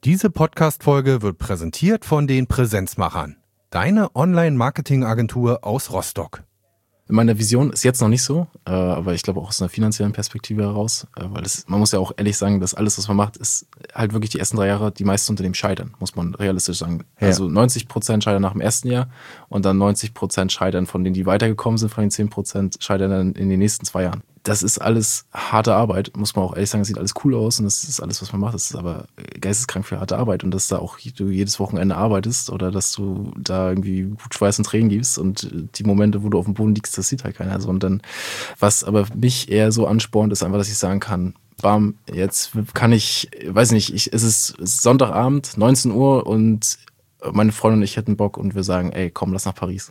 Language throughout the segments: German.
Diese Podcast-Folge wird präsentiert von den Präsenzmachern. Deine Online-Marketing-Agentur aus Rostock. In meiner Vision ist jetzt noch nicht so, aber ich glaube auch aus einer finanziellen Perspektive heraus, weil man muss ja auch ehrlich sagen, dass alles, was man macht, ist halt wirklich die ersten 3 Jahre die meisten unter dem scheitern, muss man realistisch sagen. Ja. Also 90% scheitern nach dem ersten Jahr und dann 90% scheitern von denen, die weitergekommen sind, von den 10% scheitern dann in den nächsten 2 Jahren. Das ist alles harte Arbeit, muss man auch ehrlich sagen, es sieht alles cool aus und das ist alles, was man macht, das ist aber geisteskrank für harte Arbeit und dass da auch du jedes Wochenende arbeitest oder dass du da irgendwie Blutschweiß und Tränen gibst und die Momente, wo du auf dem Boden liegst, das sieht halt keiner so. Und dann, was aber mich eher so anspornt, ist einfach, dass ich sagen kann, bam, jetzt kann ich, weiß nicht, es ist Sonntagabend, 19 Uhr und meine Freundin und ich hätten Bock und wir sagen, ey, komm, lass nach Paris.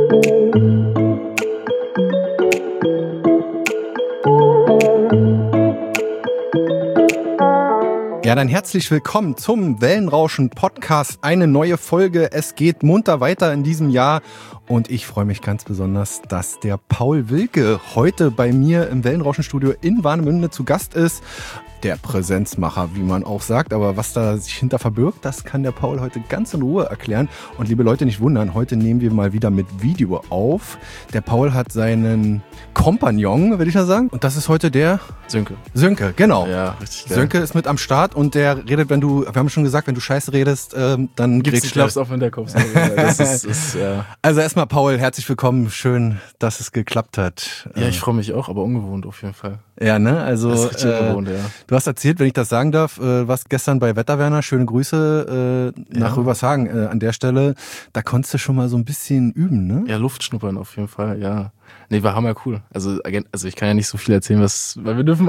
Ja, dann herzlich willkommen zum Wellenrauschen-Podcast. Eine neue Folge. Es geht munter weiter in diesem Jahr. Und ich freue mich ganz besonders, dass der Paul Wilke heute bei mir im Wellenrauschen-Studio in Warnemünde zu Gast ist. Der Präsenzmacher, wie man auch sagt. Aber was da sich hinter verbirgt, das kann der Paul heute ganz in Ruhe erklären. Und liebe Leute, nicht wundern, heute nehmen wir mal wieder mit Video auf. Der Paul hat seinen Kompagnon, würde ich mal sagen. Und das ist heute der Sönke, genau. Ja, richtig geil. Sönke ist mit am Start und der redet, wir haben schon gesagt, wenn du Scheiße redest, dann gibt's einen Klaps auf den Hinterkopf. Das ist, ja. Also erstmal, Paul, herzlich willkommen. Schön, dass es geklappt hat. Ja, ich freue mich auch, aber ungewohnt auf jeden Fall. Ja, ne? Also das ist richtig ungewohnt, ja. Du hast erzählt, wenn ich das sagen darf, warst gestern bei Wetterwerner. Schöne Grüße nach Rübershagen an der Stelle. Da konntest du schon mal so ein bisschen üben, ne? Ja, Luft schnuppern auf jeden Fall, ja. Nee, war hammer cool. Also ich kann ja nicht so viel erzählen, weil wir dürfen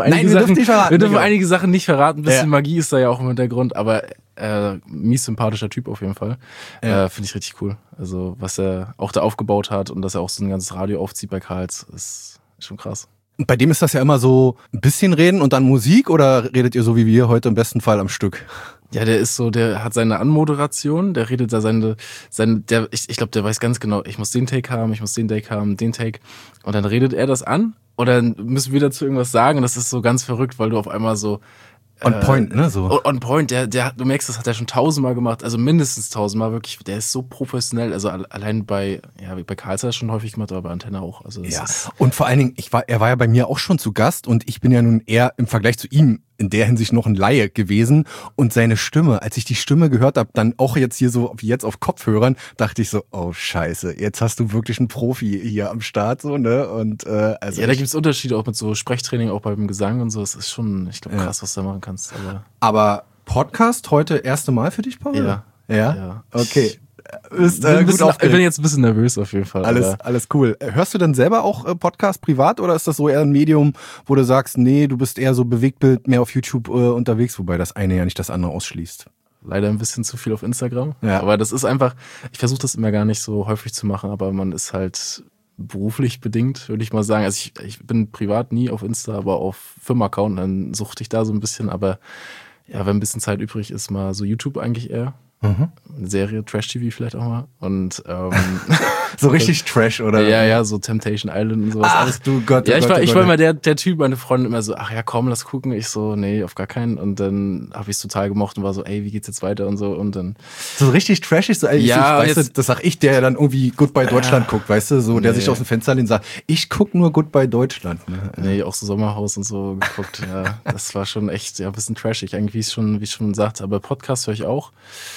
einige Sachen nicht verraten. Ein bisschen Magie ist da ja auch im Hintergrund, aber mies sympathischer Typ auf jeden Fall. Ja. Finde ich richtig cool. Also was er auch da aufgebaut hat und dass er auch so ein ganzes Radio aufzieht bei Karls, ist schon krass. Und bei dem ist das ja immer so ein bisschen reden und dann Musik oder redet ihr so wie wir heute im besten Fall am Stück? Ja, der hat seine Anmoderation, der redet da ich glaube, der weiß ganz genau, ich muss den Take haben, den Take. Und dann redet er das an und dann müssen wir dazu irgendwas sagen und das ist so ganz verrückt, weil du auf einmal so On point, ne? So. On point, du merkst, das hat er schon 1000-mal gemacht, also mindestens 1000-mal wirklich, der ist so professionell, also allein bei Karls hat er schon häufig gemacht, aber bei Antenne auch. Also ja, und vor allen Dingen, er war ja bei mir auch schon zu Gast und ich bin ja nun eher im Vergleich zu ihm in der Hinsicht noch ein Laie gewesen und seine Stimme, als ich die Stimme gehört habe, dann auch jetzt hier so, wie jetzt auf Kopfhörern, dachte ich so, oh scheiße, jetzt hast du wirklich einen Profi hier am Start, so, ne? Und also ja, da gibt es Unterschiede auch mit so Sprechtraining, auch beim Gesang und so, es ist schon, ich glaube, krass, was du da machen kannst. Aber Podcast heute erste Mal für dich, Paul? Ja? Okay. Ich bin jetzt ein bisschen nervös auf jeden Fall. Alles cool. Hörst du denn selber auch Podcast privat oder ist das so eher ein Medium, wo du sagst, nee, du bist eher so Bewegtbild, mehr auf YouTube unterwegs, wobei das eine ja nicht das andere ausschließt? Leider ein bisschen zu viel auf Instagram. Ja. Aber das ist einfach, ich versuche das immer gar nicht so häufig zu machen, aber man ist halt beruflich bedingt, würde ich mal sagen. Also ich bin privat nie auf Insta, aber auf Firmenaccount, dann suchte ich da so ein bisschen, aber ja, wenn ein bisschen Zeit übrig ist, mal so YouTube eigentlich eher. Eine Serie, Trash-TV vielleicht auch mal. Und so richtig Trash, oder? Ja, so Temptation Island und sowas. Ach du Gott, ja, ich war immer der Typ, meine Freundin immer so, ach ja, komm, lass gucken. Ich so, nee, auf gar keinen. Und dann habe ich es total gemocht und war so, ey, wie geht's jetzt weiter und so. Und dann so richtig trashig, so, ja, weißt du, das sag ich, der dann irgendwie Goodbye Deutschland guckt, weißt du, so, der sich aus dem Fenster lehnt und sagt, ich guck nur Goodbye Deutschland. Ne? Nee, auch so Sommerhaus und so geguckt, ja. Das war schon echt, ja, ein bisschen trashig, eigentlich, wie ich schon sagte. Aber Podcast höre ich auch.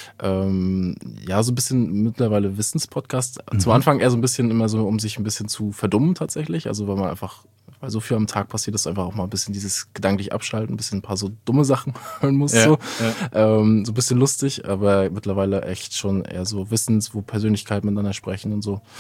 Ja, so ein bisschen mittlerweile Wissenspodcast. Zum Anfang eher so ein bisschen immer so, um sich ein bisschen zu verdummen tatsächlich. Also weil so viel am Tag passiert, dass du einfach auch mal ein bisschen dieses gedanklich abschalten, ein bisschen ein paar so dumme Sachen hören musst. Ja, so. Ja. So ein bisschen lustig, aber mittlerweile echt schon eher so wo Persönlichkeiten miteinander sprechen und so.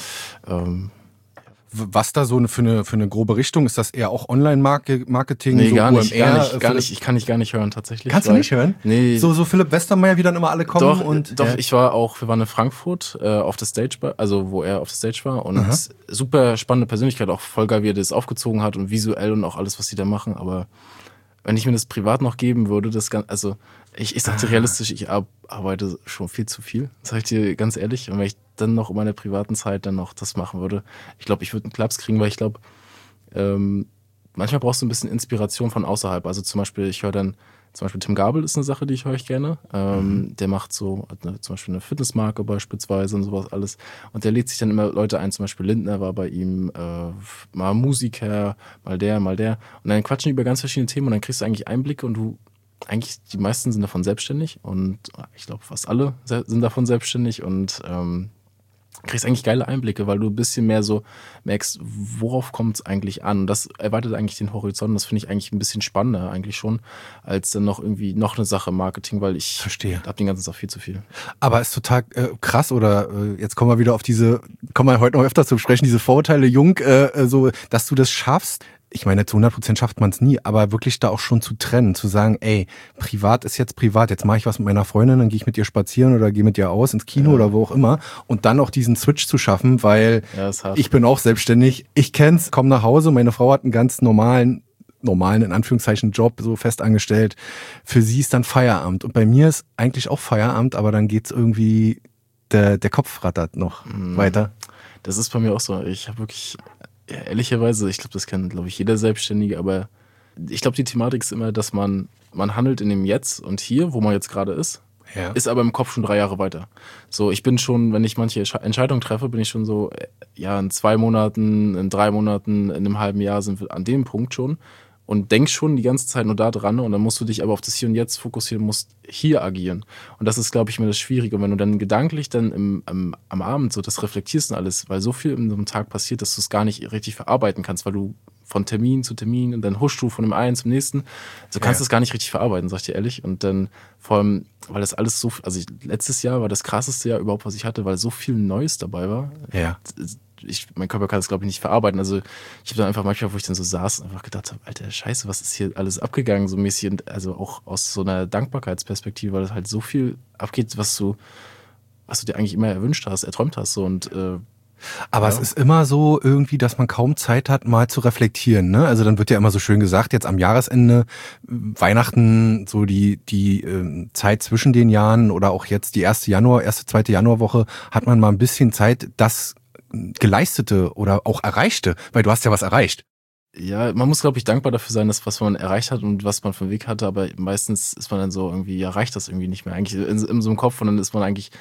Was da so für eine grobe Richtung? Ist das eher auch Online-Marketing? Nee, so gar nicht. Ich kann nicht gar nicht hören, tatsächlich. Kannst du nicht hören? Nee. So Philipp Westermeier, wie dann immer alle kommen? Doch, wir waren in Frankfurt auf der Stage, also wo er auf der Stage war und super spannende Persönlichkeit, auch voll geil, wie er das aufgezogen hat und visuell und auch alles, was sie da machen, aber wenn ich mir das privat noch geben würde, ich sagte realistisch, ich arbeite schon viel zu viel, sag ich dir ganz ehrlich. Und wenn ich dann noch in meiner privaten Zeit dann noch das machen würde, ich glaube, ich würde einen Klaps kriegen, weil ich glaube, manchmal brauchst du ein bisschen Inspiration von außerhalb. Also zum Beispiel, ich höre dann Zum Beispiel Tim Gabel ist eine Sache, die ich höre gerne. Der macht so zum Beispiel eine Fitnessmarke beispielsweise und sowas alles. Und der lädt sich dann immer Leute ein, zum Beispiel Lindner war bei ihm, mal Musiker, mal der. Und dann quatschen die über ganz verschiedene Themen und dann kriegst du eigentlich Einblicke und die meisten sind davon selbstständig und ich glaube fast alle sind davon selbstständig und kriegst eigentlich geile Einblicke, weil du ein bisschen mehr so merkst, worauf kommt es eigentlich an. Und das erweitert eigentlich den Horizont. Das finde ich eigentlich ein bisschen spannender eigentlich schon, als dann noch eine Sache im Marketing, weil ich habe den ganzen Tag viel zu viel. Aber ist total krass, oder jetzt kommen wir wieder auf kommen wir heute noch öfter zum Sprechen, diese Vorurteile, Jung, so, dass du das schaffst. Ich meine, zu 100% schafft man es nie, aber wirklich da auch schon zu trennen, zu sagen, ey, privat ist jetzt privat, jetzt mache ich was mit meiner Freundin, dann gehe ich mit ihr spazieren oder gehe mit ihr aus ins Kino oder wo auch immer und dann auch diesen Switch zu schaffen, weil ich bin auch selbstständig, ich kenn's, komm nach Hause, meine Frau hat einen ganz normalen in Anführungszeichen Job, so fest angestellt, für sie ist dann Feierabend und bei mir ist eigentlich auch Feierabend, aber dann geht's irgendwie, der Kopf rattert noch weiter. Das ist bei mir auch so, ich habe wirklich... Ja, ehrlicherweise, ich glaube, das kann, glaube ich, jeder Selbstständige, aber ich glaube, die Thematik ist immer, dass man handelt in dem Jetzt und hier, wo man jetzt gerade ist, ist aber im Kopf schon 3 Jahre weiter. So, ich bin schon, wenn ich manche Entscheidungen treffe, bin ich schon so, in 2 Monaten, in 3 Monaten, in einem halben Jahr sind wir an dem Punkt schon und denkst schon die ganze Zeit nur da dran und dann musst du dich aber auf das Hier und Jetzt fokussieren, musst hier agieren. Und das ist, glaube ich, mir das Schwierige. Und wenn du dann gedanklich dann am Abend so das reflektierst und alles, weil so viel in so einem Tag passiert, dass du es gar nicht richtig verarbeiten kannst, weil du von Termin zu Termin und dann huschst du von dem einen zum nächsten. Also du kannst es gar nicht richtig verarbeiten, sag ich dir ehrlich. Und dann vor allem, weil das alles so, letztes Jahr war das krasseste Jahr überhaupt, was ich hatte, weil so viel Neues dabei war. Ja. Mein Körper kann das, glaube ich, nicht verarbeiten. Also ich habe dann einfach manchmal, wo ich dann so saß, einfach gedacht habe, Alter, Scheiße, was ist hier alles abgegangen, so mäßig. Und also auch aus so einer Dankbarkeitsperspektive, weil das halt so viel abgeht, was du dir eigentlich immer erträumt hast. So. Und aber es ist immer so irgendwie, dass man kaum Zeit hat, mal zu reflektieren. Ne? Also dann wird ja immer so schön gesagt, jetzt am Jahresende, Weihnachten, so die Zeit zwischen den Jahren oder auch jetzt die erste, zweite Januarwoche, hat man mal ein bisschen Zeit, das Geleistete oder auch Erreichte, weil du hast ja was erreicht. Ja, man muss, glaube ich, dankbar dafür sein, dass was man erreicht hat und was man für einen Weg hatte, aber meistens ist man dann so irgendwie, erreicht das irgendwie nicht mehr. Eigentlich in so einem Kopf und dann ist man eigentlich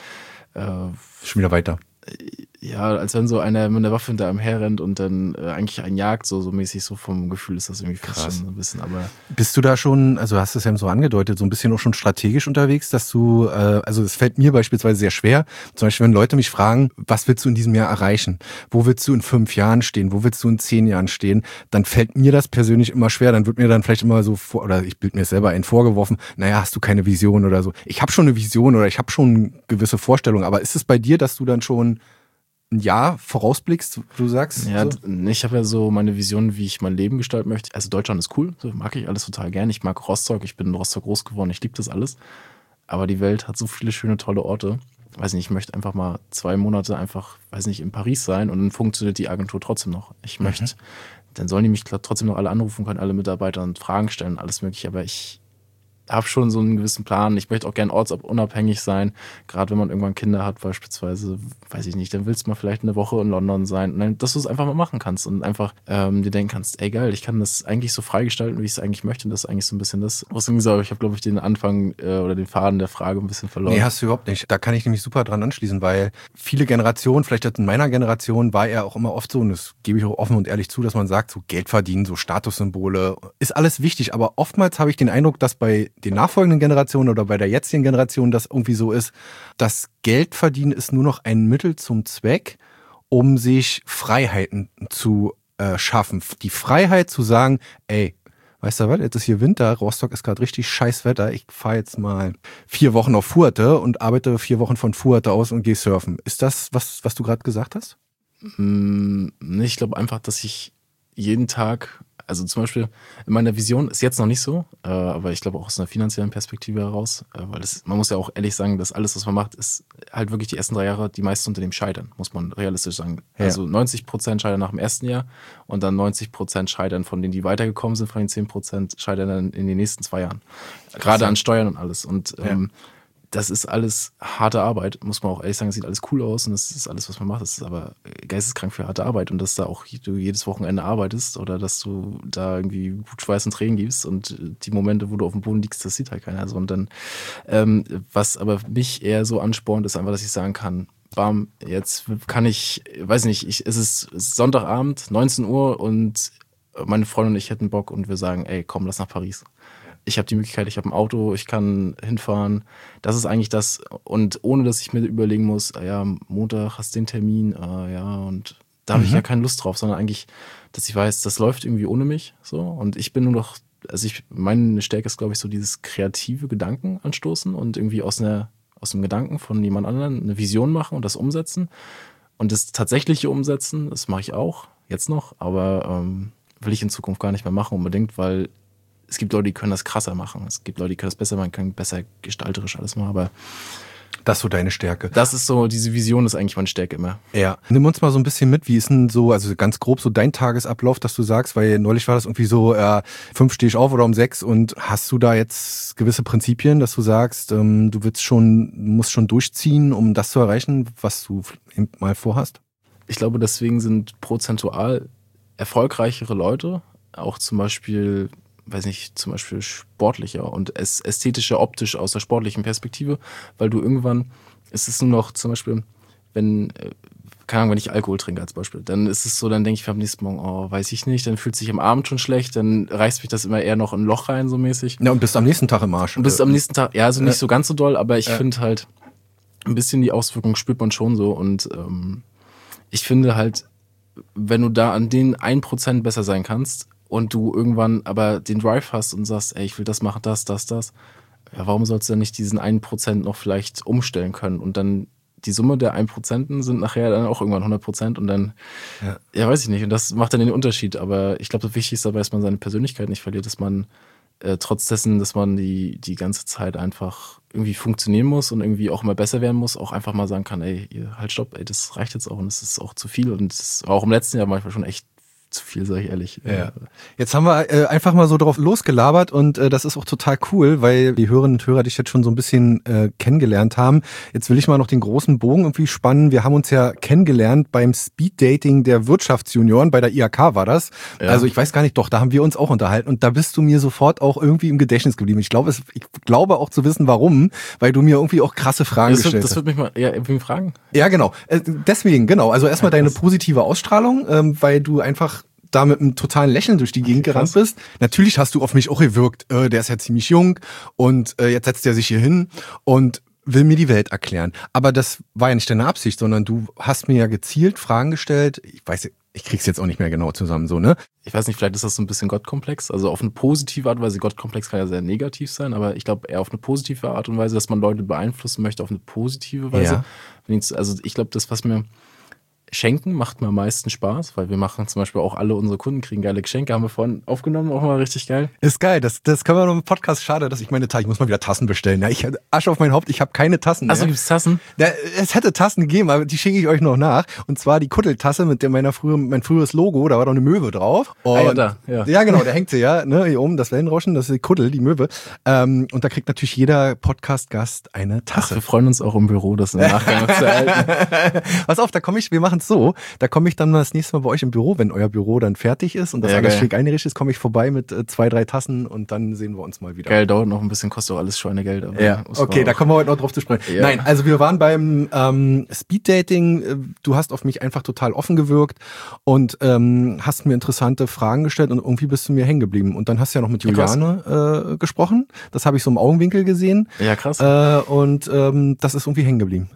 schon wieder weiter. Ja, als wenn so einer mit einer Waffe hinter einem herrennt und dann eigentlich einen jagt, so mäßig, so vom Gefühl ist das irgendwie fast schon so ein bisschen, aber... Bist du da schon, also hast du es ja so angedeutet, so ein bisschen auch schon strategisch unterwegs, dass du, also es fällt mir beispielsweise sehr schwer, zum Beispiel wenn Leute mich fragen, was willst du in diesem Jahr erreichen? Wo willst du in 5 Jahren stehen? Wo willst du in 10 Jahren stehen? Dann fällt mir das persönlich immer schwer, dann wird mir dann vielleicht immer so oder ich bild mir selber vorgeworfen, naja, hast du keine Vision oder so. Ich habe schon eine Vision oder ich habe schon gewisse Vorstellungen, aber ist es bei dir, dass du dann schon ein Jahr vorausblickst, du sagst? Ja, so? Ich habe ja so meine Vision, wie ich mein Leben gestalten möchte. Also Deutschland ist cool, so mag ich alles total gern. Ich mag Rostock, ich bin in Rostock groß geworden, ich liebe das alles. Aber die Welt hat so viele schöne, tolle Orte. Weiß nicht, ich möchte einfach mal 2 Monate einfach, weiß nicht, in Paris sein und dann funktioniert die Agentur trotzdem noch. Ich möchte, dann sollen die mich trotzdem noch alle anrufen können, alle Mitarbeiter und Fragen stellen, alles mögliche. Aber ich habe schon so einen gewissen Plan. Ich möchte auch gerne ortsunabhängig sein. Gerade wenn man irgendwann Kinder hat beispielsweise, weiß ich nicht, dann willst du mal vielleicht eine Woche in London sein. Und dann, dass du es einfach mal machen kannst und einfach dir denken kannst, ey geil, ich kann das eigentlich so freigestalten, wie ich es eigentlich möchte. Und das ist eigentlich so ein bisschen das. Ich habe, glaube ich, den Anfang oder den Faden der Frage ein bisschen verloren. Nee, hast du überhaupt nicht. Da kann ich nämlich super dran anschließen, weil viele Generationen, vielleicht jetzt in meiner Generation, war ja auch immer oft so, und das gebe ich auch offen und ehrlich zu, dass man sagt, so Geld verdienen, so Statussymbole, ist alles wichtig. Aber oftmals habe ich den Eindruck, dass bei den nachfolgenden Generationen oder bei der jetzigen Generation das irgendwie so ist, dass Geld verdienen ist nur noch ein Mittel zum Zweck, um sich Freiheiten zu schaffen. Die Freiheit zu sagen, ey, weißt du was, jetzt ist hier Winter, Rostock ist gerade richtig scheiß Wetter, ich fahre jetzt mal 4 Wochen auf Fuerte und arbeite 4 Wochen von Fuerte aus und gehe surfen. Ist das, was du gerade gesagt hast? Ich glaube einfach, dass ich jeden Tag, also zum Beispiel in meiner Vision ist jetzt noch nicht so, aber ich glaube auch aus einer finanziellen Perspektive heraus, weil man muss ja auch ehrlich sagen, dass alles, was man macht, ist halt wirklich die ersten 3 Jahre die meisten Unternehmen scheitern, muss man realistisch sagen. Ja. Also 90% scheitern nach dem ersten Jahr und dann 90% scheitern von denen, die weitergekommen sind, von den 10% scheitern dann in den nächsten 2 Jahren. Gerade an Steuern und alles. Und das ist alles harte Arbeit, muss man auch ehrlich sagen. Es sieht alles cool aus und das ist alles, was man macht. Das ist aber geisteskrank für harte Arbeit und dass da auch du jedes Wochenende arbeitest oder dass du da irgendwie Blut, Schweiß und Tränen gibst und die Momente, wo du auf dem Boden liegst, das sieht halt keiner. So, und dann, was aber mich eher so anspornt, ist einfach, dass ich sagen kann, bam, jetzt kann ich, weiß nicht, es ist Sonntagabend, 19 Uhr und meine Freundin und ich hätten Bock und wir sagen, ey, komm, lass nach Paris. Ich habe die Möglichkeit, ich habe ein Auto, ich kann hinfahren. Das ist eigentlich das. Und ohne, dass ich mir überlegen muss, ja, Montag hast du den Termin, ja, und da habe ich ja keine Lust drauf, sondern eigentlich, dass ich weiß, das läuft irgendwie ohne mich. So. Und ich bin nur noch, meine Stärke ist, glaube ich, so dieses kreative Gedanken anstoßen und irgendwie aus einem Gedanken von jemand anderem eine Vision machen und das umsetzen. Und das tatsächliche Umsetzen, das mache ich auch, jetzt noch, aber will ich in Zukunft gar nicht mehr machen unbedingt, weil es gibt Leute, die können das krasser machen. Es gibt Leute, die können das besser machen, können besser gestalterisch alles machen, aber das ist so deine Stärke. Das ist so, diese Vision ist eigentlich meine Stärke immer. Ja. Nimm uns mal so ein bisschen mit, wie ist denn so, also ganz grob so dein Tagesablauf, dass du sagst, weil neulich war das irgendwie so, 5 stehe ich auf oder um 6 und hast du da jetzt gewisse Prinzipien, dass du sagst, du musst schon durchziehen, um das zu erreichen, was du mal vorhast? Ich glaube, deswegen sind prozentual erfolgreichere Leute auch zum Beispiel sportlicher und ästhetischer, optisch aus der sportlichen Perspektive, weil du irgendwann, es ist nur noch zum Beispiel, wenn ich Alkohol trinke als Beispiel, dann ist es so, dann denke ich am nächsten Morgen, oh, weiß ich nicht, dann fühlt es sich am Abend schon schlecht, dann reißt mich das immer eher noch in ein Loch rein, so mäßig. Ja, und bist am nächsten Tag im Arsch. Und bist am nächsten Tag, ja, also nicht so ganz so doll, aber ich finde halt, ein bisschen die Auswirkungen spürt man schon so und ich finde halt, wenn du da an den 1% besser sein kannst, und du irgendwann aber den Drive hast und sagst, ey, ich will das machen, das. Ja, warum sollst du dann nicht diesen 1% noch vielleicht umstellen können? Und dann die Summe der 1% sind nachher dann auch irgendwann 100% und dann, ja, weiß ich nicht. Und das macht dann den Unterschied. Aber ich glaube, das Wichtigste dabei ist, dass man seine Persönlichkeit nicht verliert, dass man trotz dessen, dass man die ganze Zeit einfach irgendwie funktionieren muss und irgendwie auch mal besser werden muss, auch einfach mal sagen kann, ey, halt stopp, ey, das reicht jetzt auch und es ist auch zu viel. Und es war auch im letzten Jahr manchmal schon echt zu viel, sage ich ehrlich. Ja. Jetzt haben wir einfach mal so drauf losgelabert und das ist auch total cool, weil die Hörerinnen und Hörer dich jetzt schon so ein bisschen kennengelernt haben. Jetzt will ich mal noch den großen Bogen irgendwie spannen. Wir haben uns ja kennengelernt beim Speeddating der Wirtschaftsjunioren, bei der IHK war das. Ja. Also ich weiß gar nicht, doch, da haben wir uns auch unterhalten und da bist du mir sofort auch irgendwie im Gedächtnis geblieben. Ich glaube auch zu wissen, warum, weil du mir irgendwie auch krasse Fragen gestellt hast. Das würde mich mal irgendwie fragen. Ja, genau. Deswegen, genau. Also erstmal deine positive Ausstrahlung, weil du einfach da mit einem totalen Lächeln durch die Gegend gerannt bist. Natürlich hast du auf mich auch gewirkt, der ist ja ziemlich jung und jetzt setzt er sich hier hin und will mir die Welt erklären. Aber das war ja nicht deine Absicht, sondern du hast mir ja gezielt Fragen gestellt. Ich weiß, ich krieg's jetzt auch nicht mehr genau zusammen, so, ne? Ich weiß nicht, vielleicht ist das so ein bisschen Gottkomplex. Also auf eine positive Art und Weise, Gottkomplex kann ja sehr negativ sein, aber ich glaube eher auf eine positive Art und Weise, dass man Leute beeinflussen möchte auf eine positive Weise. Ja. Also ich glaube, das, was mir Schenken macht mir am meisten Spaß, weil wir machen zum Beispiel auch alle unsere Kunden kriegen geile Geschenke, haben wir vorhin aufgenommen, auch mal richtig geil. Ist geil, das können wir noch im Podcast, schade, dass ich ich muss mal wieder Tassen bestellen. Ja, Asche auf mein Haupt, ich habe keine Tassen mehr. Achso, gibt's Tassen? Ja, es hätte Tassen gegeben, aber die schicke ich euch noch nach. Und zwar die Kuddeltasse mit mein früheres Logo, da war doch eine Möwe drauf. Und ja, genau, da hängt sie ja, ne, hier oben, das Wellenrauschen, das ist die Kuddel, die Möwe. Und da kriegt natürlich jeder Podcast-Gast eine Tasse. Ach, wir freuen uns auch im Büro, das im Nachgang zu erhalten. Pass auf, wir machen es so, da komme ich dann das nächste Mal bei euch im Büro, wenn euer Büro dann fertig ist und das alles schick eingerichtet ist, komme ich vorbei mit 2, 3 Tassen und dann sehen wir uns mal wieder. Geil, dauert noch ein bisschen, kostet auch alles Schweinegeld. Aber ja, okay, da kommen wir heute noch drauf zu sprechen. Ja. Nein, also wir waren beim Speeddating, du hast auf mich einfach total offen gewirkt und hast mir interessante Fragen gestellt und irgendwie bist du mir hängen geblieben. Und dann hast du ja noch mit Juliane gesprochen, das habe ich so im Augenwinkel gesehen. Ja, krass. Und das ist irgendwie hängen geblieben.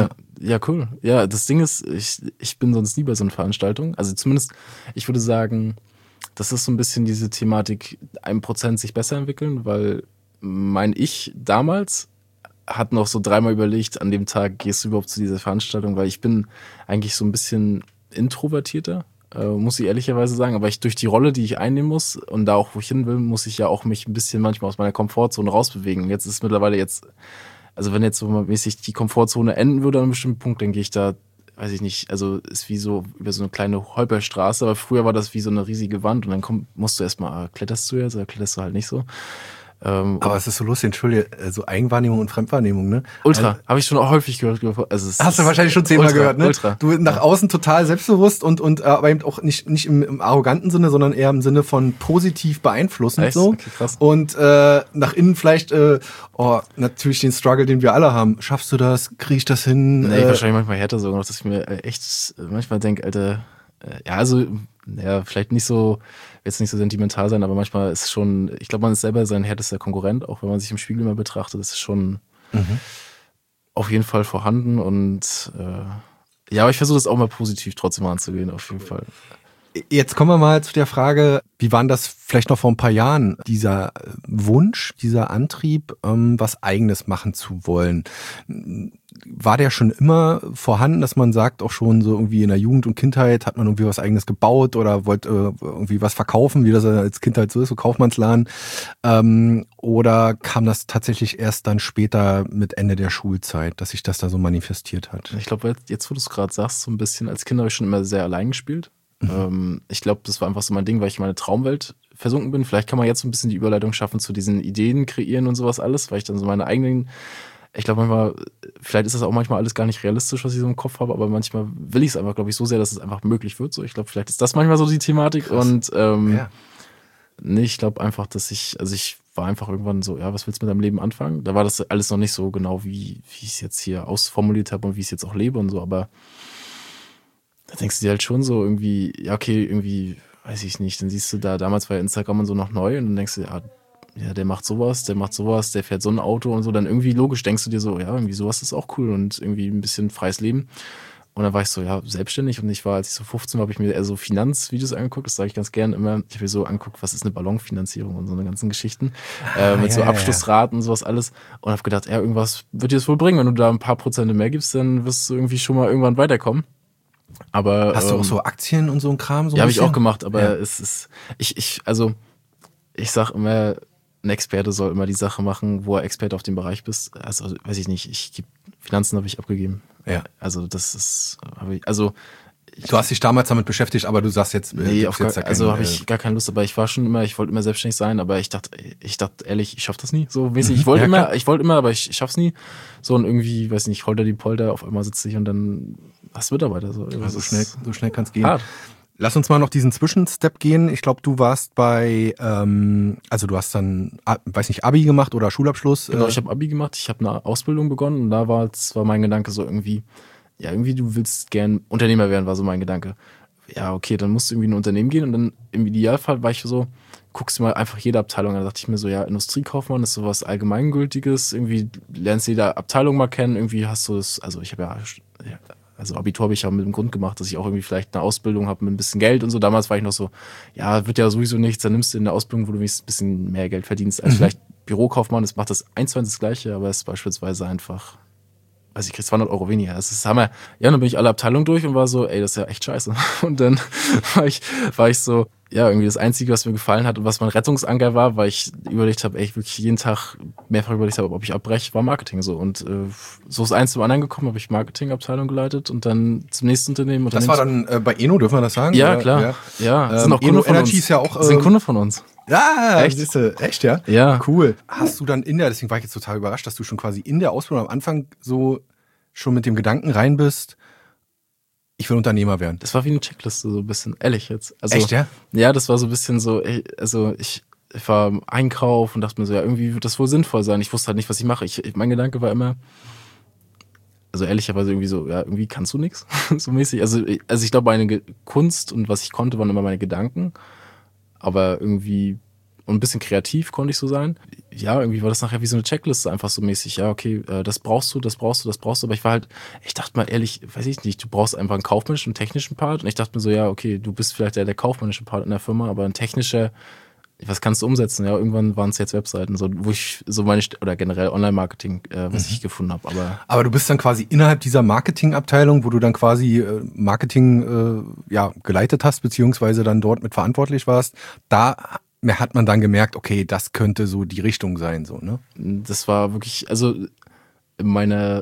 Ja, cool. Ja, das Ding ist, ich bin sonst nie bei so einer Veranstaltung. Also zumindest, ich würde sagen, das ist so ein bisschen diese Thematik, 1% sich besser entwickeln, weil mein Ich damals hat noch so 3-mal überlegt, an dem Tag gehst du überhaupt zu dieser Veranstaltung, weil ich bin eigentlich so ein bisschen introvertierter, muss ich ehrlicherweise sagen, aber durch die Rolle, die ich einnehmen muss und da auch, wo ich hin will, muss ich ja auch mich ein bisschen manchmal aus meiner Komfortzone rausbewegen. Und jetzt ist mittlerweile also wenn jetzt so mal mäßig die Komfortzone enden würde an einem bestimmten Punkt, dann gehe ich da, weiß ich nicht, also ist wie so über so eine kleine Holperstraße, aber früher war das wie so eine riesige Wand und dann musst du erstmal, kletterst du jetzt oder kletterst du halt nicht so. Aber es ist so lustig, Entschuldige, so Eigenwahrnehmung und Fremdwahrnehmung, ne? Ultra, habe ich schon auch häufig gehört. Also hast du wahrscheinlich schon 10-mal gehört, ne? Ultra. Du nach außen total selbstbewusst und aber eben auch nicht im arroganten Sinne, sondern eher im Sinne von positiv beeinflussend. Echt? So. Okay, krass. Und nach innen vielleicht, natürlich den Struggle, den wir alle haben. Schaffst du das? Krieg ich das hin? Nee, wahrscheinlich manchmal härter sogar noch, dass ich mir echt manchmal denke, Alter, vielleicht nicht so, jetzt nicht so sentimental sein, aber manchmal ist schon, ich glaube, man ist selber sein härtester Konkurrent, auch wenn man sich im Spiegel mal betrachtet, das ist schon auf jeden Fall vorhanden und aber ich versuche das auch mal positiv trotzdem anzugehen, auf jeden Fall. Jetzt kommen wir mal zu der Frage, wie war das vielleicht noch vor ein paar Jahren, dieser Wunsch, dieser Antrieb, was Eigenes machen zu wollen? War der schon immer vorhanden, dass man sagt, auch schon so irgendwie in der Jugend und Kindheit hat man irgendwie was Eigenes gebaut oder wollte irgendwie was verkaufen, wie das als Kind halt so ist, so Kaufmannsladen? Oder kam das tatsächlich erst dann später mit Ende der Schulzeit, dass sich das da so manifestiert hat? Ich glaube, jetzt wo du es gerade sagst, so ein bisschen, als Kind habe ich schon immer sehr allein gespielt. Ich glaube, das war einfach so mein Ding, weil ich in meine Traumwelt versunken bin. Vielleicht kann man jetzt so ein bisschen die Überleitung schaffen zu diesen Ideen kreieren und sowas alles, weil ich dann so meine eigenen, ich glaube manchmal, vielleicht ist das auch manchmal alles gar nicht realistisch, was ich so im Kopf habe, aber manchmal will ich es einfach, glaube ich, so sehr, dass es einfach möglich wird. So, ich glaube, vielleicht ist das manchmal so die Thematik. Krass. Und nee, ich glaube einfach, dass ich war einfach irgendwann so, ja, was willst du mit deinem Leben anfangen? Da war das alles noch nicht so genau, wie ich es jetzt hier ausformuliert habe und wie ich es jetzt auch lebe und so, aber da denkst du dir halt schon so irgendwie, ja, okay, irgendwie, weiß ich nicht, dann siehst du da, damals war ja Instagram und so noch neu und dann denkst du, ja, der macht sowas, der fährt so ein Auto und so, dann irgendwie logisch denkst du dir so, ja, irgendwie sowas ist auch cool und irgendwie ein bisschen freies Leben. Und dann war ich so, ja, selbstständig und als ich so 15 war, habe ich mir eher so Finanzvideos angeguckt, das sage ich ganz gern immer. Ich habe mir so angeguckt, was ist eine Ballonfinanzierung und so eine ganzen Geschichten mit so Abschlussraten und sowas alles und habe gedacht, ja, irgendwas wird dir das wohl bringen, wenn du da ein paar Prozente mehr gibst, dann wirst du irgendwie schon mal irgendwann weiterkommen. Aber hast du auch so Aktien und so ein Kram? So ja, habe ich auch gemacht, aber es ist, ich sag immer, ein Experte soll immer die Sache machen, wo er Experte auf dem Bereich bist. Also, weiß ich nicht, Finanzen habe ich abgegeben. Ja. Also, das ist, du hast dich damals damit beschäftigt, aber du sagst jetzt, nee, habe ich gar keine Lust, aber ich wollte immer selbstständig sein, aber ich dachte ehrlich, ich schaffe das nie, so mäßig. Ich wollte immer, aber ich schaff's nie. So und irgendwie, weiß nicht, holter die Polter, auf einmal sitze ich und dann hast du Mitarbeiter. So schnell kann es gehen. Hart. Lass uns mal noch diesen Zwischenstep gehen. Ich glaube, du warst bei, also du hast dann, weiß nicht, Abi gemacht oder Schulabschluss? Genau, ich habe Abi gemacht, ich habe eine Ausbildung begonnen und da war mein Gedanke so irgendwie, ja, irgendwie du willst gern Unternehmer werden, war so mein Gedanke. Ja, okay, dann musst du irgendwie in ein Unternehmen gehen und dann im Idealfall war ich so, guckst du mal einfach jede Abteilung an. Da dachte ich mir so, ja, Industriekaufmann ist sowas Allgemeingültiges, irgendwie lernst du jede Abteilung mal kennen, irgendwie hast du das, also ich habe also Abitur habe ich ja mit dem Grund gemacht, dass ich auch irgendwie vielleicht eine Ausbildung habe mit ein bisschen Geld und so. Damals war ich noch so, ja, wird ja sowieso nichts, dann nimmst du in der Ausbildung, wo du wenigstens ein bisschen mehr Geld verdienst, als vielleicht Bürokaufmann. Das macht das 1:1 das Gleiche, aber es ist beispielsweise einfach, also ich krieg 200 Euro weniger. Das ist Hammer. Ja, dann bin ich alle Abteilungen durch und war so, ey, das ist ja echt scheiße. Und dann war ich so, ja, irgendwie das Einzige, was mir gefallen hat und was mein Rettungsanker war, weil ich überlegt habe, ey, ich wirklich jeden Tag mehrfach überlegt habe, ob ich abbreche, war Marketing so. Und so ist eins zum anderen gekommen, habe ich Marketingabteilung geleitet und dann zum nächsten Unternehmen. Das war dann bei Eno, dürfen wir das sagen? Ja, klar. Ja, sind auch Eno Energy ist ja auch sind Kunde von uns. Ja, echt, ja? Ja. Cool. Hast du dann deswegen war ich jetzt total überrascht, dass du schon quasi in der Ausbildung am Anfang so schon mit dem Gedanken rein bist, ich will Unternehmer werden. Das war wie eine Checkliste, so ein bisschen, ehrlich jetzt. Also, echt, ja? Ja, das war so ein bisschen so, also ich war im Einkauf und dachte mir so, ja, irgendwie wird das wohl sinnvoll sein. Ich wusste halt nicht, was ich mache. Mein Gedanke war immer, also ehrlicherweise irgendwie so, ja, irgendwie kannst du nichts, so mäßig. Also ich glaube, meine Kunst und was ich konnte, waren immer meine Gedanken. Aber irgendwie, und ein bisschen kreativ konnte ich so sein. Ja, irgendwie war das nachher wie so eine Checkliste, einfach so mäßig, ja, okay, das brauchst du. Aber ich dachte mal ehrlich, weiß ich nicht, du brauchst einfach einen kaufmännischen, technischen Part. Und ich dachte mir so, ja, okay, du bist vielleicht der kaufmännische Part in der Firma, aber ein technischer, was kannst du umsetzen? Ja, irgendwann waren es jetzt Webseiten, so, wo ich so oder generell Online-Marketing, was ich gefunden habe. Aber du bist dann quasi innerhalb dieser Marketingabteilung, wo du dann quasi Marketing geleitet hast, beziehungsweise dann dort mit verantwortlich warst, da hat man dann gemerkt, okay, das könnte so die Richtung sein, so, ne? Das war wirklich, also in meiner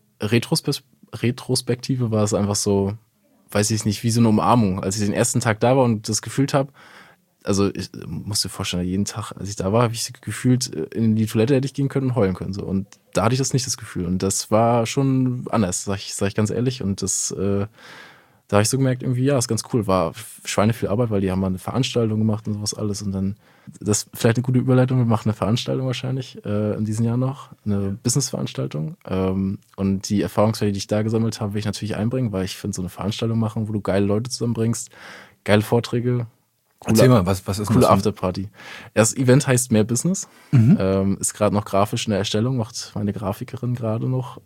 Retrospektive war es einfach so, weiß ich nicht, wie so eine Umarmung. Als ich den ersten Tag da war und das gefühlt habe, also ich muss dir vorstellen, jeden Tag, als ich da war, habe ich gefühlt, in die Toilette hätte ich gehen können und heulen können. So. Und da hatte ich das Gefühl. Und das war schon anders, sag ich ganz ehrlich. Und da habe ich so gemerkt, irgendwie, ja, ist ganz cool. War Schweine viel Arbeit, weil die haben mal eine Veranstaltung gemacht und sowas alles. Und dann, das ist vielleicht eine gute Überleitung, wir machen eine Veranstaltung wahrscheinlich in diesem Jahr noch, eine Business-Veranstaltung. Und die Erfahrungswerte, die ich da gesammelt habe, will ich natürlich einbringen, weil ich finde, so eine Veranstaltung machen, wo du geile Leute zusammenbringst, geile Vorträge. Erzähl mal, was ist coole das? Afterparty. Das Event heißt Mehr Business. Ist gerade noch grafisch in der Erstellung, macht meine Grafikerin gerade noch.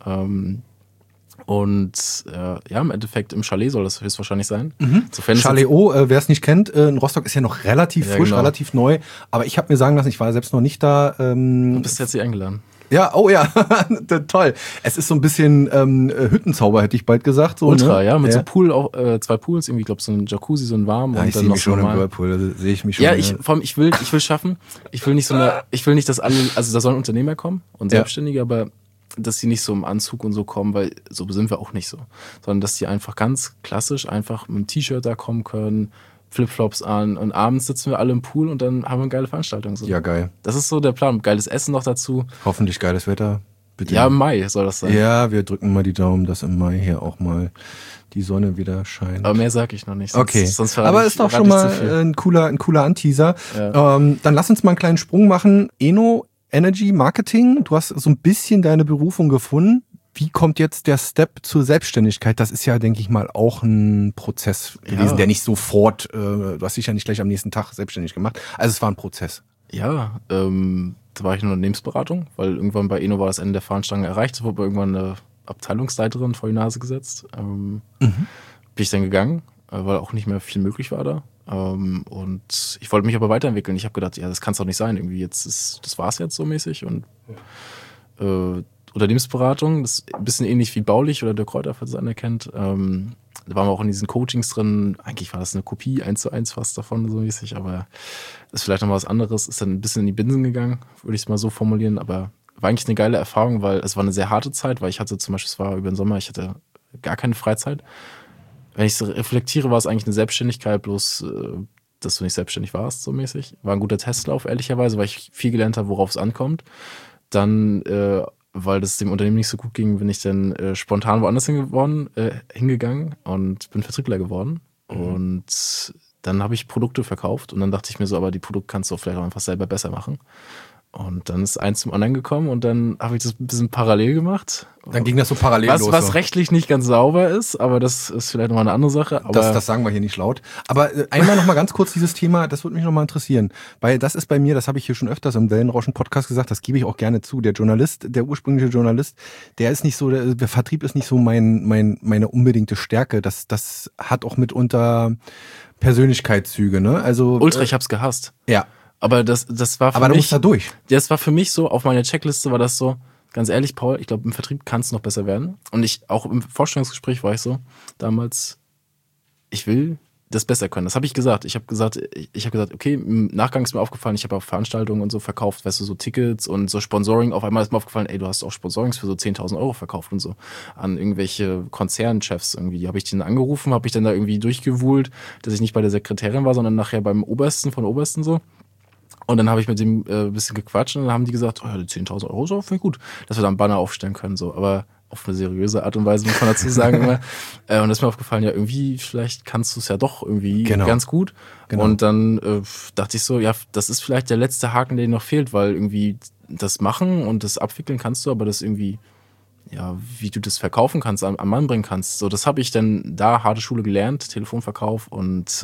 Im Endeffekt im Chalet soll das höchstwahrscheinlich sein. Chalet O, wer es nicht kennt, in Rostock ist ja noch relativ frisch, genau. Relativ neu. Aber ich habe mir sagen lassen, ich war selbst noch nicht da. Du bist jetzt hier eingeladen. Ja, oh ja, toll. Es ist so ein bisschen Hüttenzauber, hätte ich bald gesagt. So, Ultra, ne? Ja, mit so Pool, auch 2 Pools, irgendwie, glaube so ein Jacuzzi, so ein warm. Ja, und ich sehe mich schon im Whirlpool, also sehe ich mich schon. Ja, ich will schaffen, ich will nicht, dass alle, also da sollen Unternehmer kommen und Selbstständige, aber dass sie nicht so im Anzug und so kommen, weil so sind wir auch nicht so. Sondern dass die einfach ganz klassisch einfach mit einem T-Shirt da kommen können, Flipflops an und abends sitzen wir alle im Pool und dann haben wir eine geile Veranstaltung. So. Ja, geil. Das ist so der Plan. Geiles Essen noch dazu. Hoffentlich geiles Wetter. Bitte. Ja, im Mai soll das sein. Ja, wir drücken mal die Daumen, dass im Mai hier auch mal die Sonne wieder scheint. Aber mehr sage ich noch nicht. Okay, aber ist doch schon mal ein cooler Anteaser. Ja. Dann lass uns mal einen kleinen Sprung machen. Eno Energy Marketing, du hast so ein bisschen deine Berufung gefunden. Wie kommt jetzt der Step zur Selbstständigkeit? Das ist ja, denke ich mal, auch ein Prozess gewesen, der nicht sofort, du hast dich ja nicht gleich am nächsten Tag selbstständig gemacht. Also es war ein Prozess. Ja, da war ich in der Unternehmensberatung, weil irgendwann bei Eno war das Ende der Fahnenstange erreicht. So wurde irgendwann eine Abteilungsleiterin vor die Nase gesetzt. Bin ich dann gegangen, weil auch nicht mehr viel möglich war da. Und ich wollte mich aber weiterentwickeln. Ich habe gedacht, ja, das kann es doch nicht sein. Irgendwie das war es jetzt so mäßig. Und Unternehmensberatung, das ist ein bisschen ähnlich wie Baulich oder der Kräuter, falls es einer kennt. Da waren wir auch in diesen Coachings drin. Eigentlich war das eine Kopie, 1:1 fast davon, so mäßig. Aber das ist vielleicht noch was anderes. Ist dann ein bisschen in die Binsen gegangen, würde ich es mal so formulieren. Aber war eigentlich eine geile Erfahrung, weil es war eine sehr harte Zeit, weil ich hatte zum Beispiel, es war über den Sommer, ich hatte gar keine Freizeit. Wenn ich so reflektiere, war es eigentlich eine Selbstständigkeit, bloß, dass du nicht selbstständig warst, so mäßig. War ein guter Testlauf, ehrlicherweise, weil ich viel gelernt habe, worauf es ankommt. Dann, weil das dem Unternehmen nicht so gut ging, bin ich dann spontan woanders hingegangen und bin Vertriebler geworden. Und dann habe ich Produkte verkauft und dann dachte ich mir so, aber die Produkte kannst du auch vielleicht auch einfach selber besser machen. Und dann ist eins zum anderen gekommen und dann habe ich das ein bisschen parallel gemacht. Dann ging das so parallel los. Was rechtlich nicht ganz sauber ist, aber das ist vielleicht nochmal eine andere Sache. Aber das sagen wir hier nicht laut. Aber einmal nochmal ganz kurz dieses Thema, das würde mich nochmal interessieren. Weil das ist bei mir, das habe ich hier schon öfters im Wellenrauschen-Podcast gesagt, das gebe ich auch gerne zu. Der Journalist, der ursprüngliche Journalist, der ist nicht so, der Vertrieb ist nicht so meine unbedingte Stärke. Das hat auch mitunter Persönlichkeitszüge, ne? Also Ultra, ich hab's gehasst. Ja. Aber das war für mich. Aber du musst da durch. Das war für mich so, auf meiner Checkliste war das so, ganz ehrlich, Paul, ich glaube, im Vertrieb kann es noch besser werden. Und auch im Vorstellungsgespräch war ich so, damals, ich will das besser können. Das habe ich gesagt. Ich habe gesagt, okay, im Nachgang ist mir aufgefallen, ich habe auch Veranstaltungen und so verkauft, weißt du, so Tickets und so Sponsoring. Auf einmal ist mir aufgefallen, ey, du hast auch Sponsorings für so 10.000 Euro verkauft und so an irgendwelche Konzernchefs irgendwie. Die habe ich den angerufen, habe ich dann da irgendwie durchgewühlt, dass ich nicht bei der Sekretärin war, sondern nachher beim Obersten von Obersten so. Und dann habe ich mit dem ein bisschen gequatscht und dann haben die gesagt, oh ja, die 10.000 Euro so, finde ich gut, dass wir da einen Banner aufstellen können, so. Aber auf eine seriöse Art und Weise, muss man dazu sagen immer. Und das ist mir aufgefallen, ja, irgendwie, vielleicht kannst du es ja doch irgendwie ganz gut. Genau. Und dann dachte ich so, ja, das ist vielleicht der letzte Haken, der dir noch fehlt, weil irgendwie das machen und das abwickeln kannst du, aber das irgendwie, ja, wie du das verkaufen kannst, am Mann bringen kannst. So, das habe ich dann da, harte Schule gelernt, Telefonverkauf und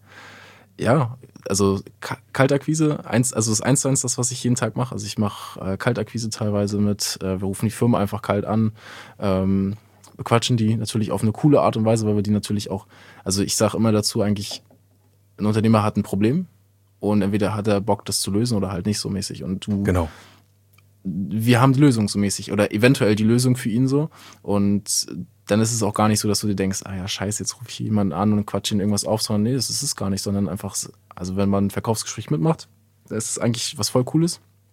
ja, also Kaltakquise, also das 1:1 das, was ich jeden Tag mache. Also ich mache Kaltakquise teilweise mit, wir rufen die Firma einfach kalt an, bequatschen die natürlich auf eine coole Art und Weise, weil wir die natürlich auch, also ich sage immer dazu eigentlich, ein Unternehmer hat ein Problem und entweder hat er Bock, das zu lösen oder halt nicht so mäßig. Und genau. Wir haben die Lösung so mäßig oder eventuell die Lösung für ihn so und dann ist es auch gar nicht so, dass du dir denkst, ah ja, scheiße, jetzt rufe ich jemanden an und quatsche ihn irgendwas auf, sondern nee, das ist es gar nicht, sondern einfach, also wenn man ein Verkaufsgespräch mitmacht, das ist eigentlich was voll Cooles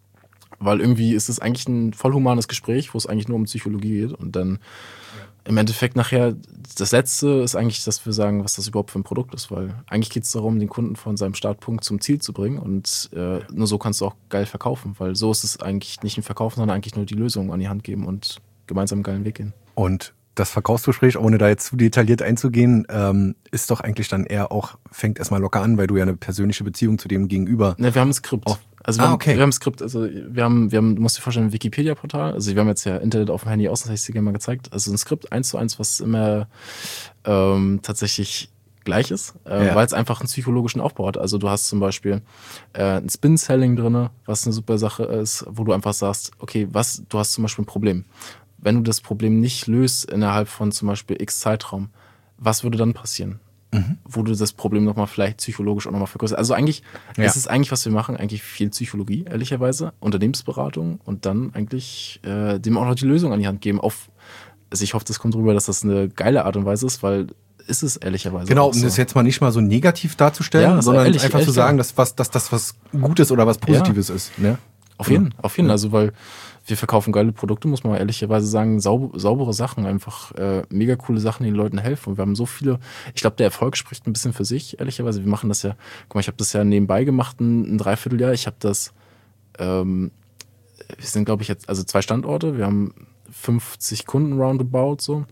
Weil irgendwie ist es eigentlich ein voll humanes Gespräch, wo es eigentlich nur um Psychologie geht. Und dann im Endeffekt nachher, das Letzte ist eigentlich, dass wir sagen, was das überhaupt für ein Produkt ist. Weil eigentlich geht es darum, den Kunden von seinem Startpunkt zum Ziel zu bringen. Und nur so kannst du auch geil verkaufen. Weil so ist es eigentlich nicht ein Verkaufen, sondern eigentlich nur die Lösung an die Hand geben und gemeinsam einen geilen Weg gehen. Und das Verkaufsgespräch, ohne da jetzt zu detailliert einzugehen, ist doch eigentlich dann eher auch, fängt erstmal locker an, weil du ja eine persönliche Beziehung zu dem Gegenüber. Ne, wir haben ein Skript. Also wir haben ein Skript, also du musst dir vorstellen, ein Wikipedia-Portal, also wir haben jetzt ja Internet auf dem Handy aus, das habe ich dir gerne mal gezeigt. Also ein Skript 1:1, was immer tatsächlich gleich ist, weil es einfach einen psychologischen Aufbau hat. Also du hast zum Beispiel ein Spin-Selling drin, was eine super Sache ist, wo du einfach sagst, okay, du hast zum Beispiel ein Problem. Wenn du das Problem nicht löst innerhalb von zum Beispiel X Zeitraum, was würde dann passieren? Wo du das Problem nochmal vielleicht psychologisch auch nochmal vergrößerst. Also eigentlich, es ist eigentlich, was wir machen, eigentlich viel Psychologie, ehrlicherweise, Unternehmensberatung und dann eigentlich dem auch noch die Lösung an die Hand geben. Also ich hoffe, das kommt rüber, dass das eine geile Art und Weise ist, weil ist es ehrlicherweise. Genau, um so. das jetzt mal nicht mal so negativ darzustellen, sondern einfach zu sagen, dass das was Gutes oder was Positives ist. Ne? Auf jeden. Also weil wir verkaufen geile Produkte, muss man ehrlicherweise sagen, saubere Sachen, einfach mega coole Sachen, die den Leuten helfen. Und wir haben so viele, ich glaube, der Erfolg spricht ein bisschen für sich, ehrlicherweise. Wir machen das ja, guck mal, ich habe das ja nebenbei gemacht, ein Dreivierteljahr. Ich habe das, wir sind, glaube ich, jetzt, also 2 Standorte, wir haben 50 Kunden roundabout so.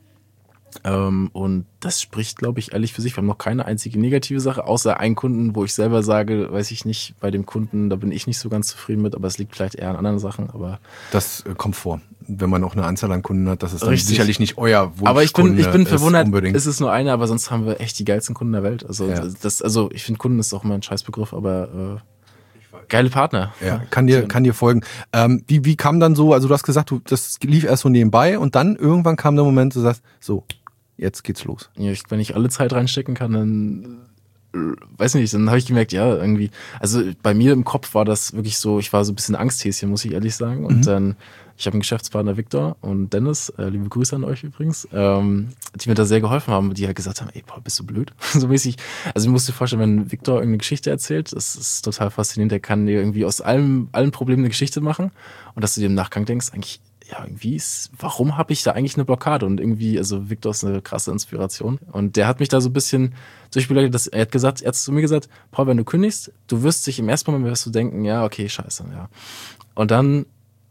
Und das spricht, glaube ich, ehrlich für sich. Wir haben noch keine einzige negative Sache, außer einen Kunden, wo ich selber sage, weiß ich nicht, bei dem Kunden, da bin ich nicht so ganz zufrieden mit, aber es liegt vielleicht eher an anderen Sachen. Aber das kommt vor, wenn man auch eine Anzahl an Kunden hat, das ist dann sicherlich nicht euer Wunsch. Aber ich bin verwundert, unbedingt. Es ist nur einer, aber sonst haben wir echt die geilsten Kunden der Welt. Also, also ich finde, Kunden ist auch immer ein Scheißbegriff, aber geile Partner. Ja, kann dir folgen. Wie kam dann so, also du hast gesagt, das lief erst so nebenbei und dann irgendwann kam der Moment, du sagst, so, jetzt geht's los. Ja, wenn ich alle Zeit reinstecken kann, dann weiß nicht, dann habe ich gemerkt, ja, irgendwie, also bei mir im Kopf war das wirklich so, ich war so ein bisschen Angsthäschen, muss ich ehrlich sagen. Und dann, ich habe einen Geschäftspartner, Victor und Dennis, liebe Grüße an euch übrigens, die mir da sehr geholfen haben, die halt gesagt haben, ey, Paul, bist du blöd? So mäßig. Also ich muss dir vorstellen, wenn Victor irgendeine Geschichte erzählt, das ist total faszinierend, der kann dir irgendwie aus allen Problemen eine Geschichte machen und dass du dir im Nachgang denkst, eigentlich, ja, irgendwie warum habe ich da eigentlich eine Blockade? Und irgendwie, also Victor ist eine krasse Inspiration. Und der hat mich da so ein bisschen durchbegleitet, er hat zu mir gesagt, Paul, wenn du kündigst, du wirst dich im ersten Moment wirst du denken, ja, okay, scheiße, ja. Und dann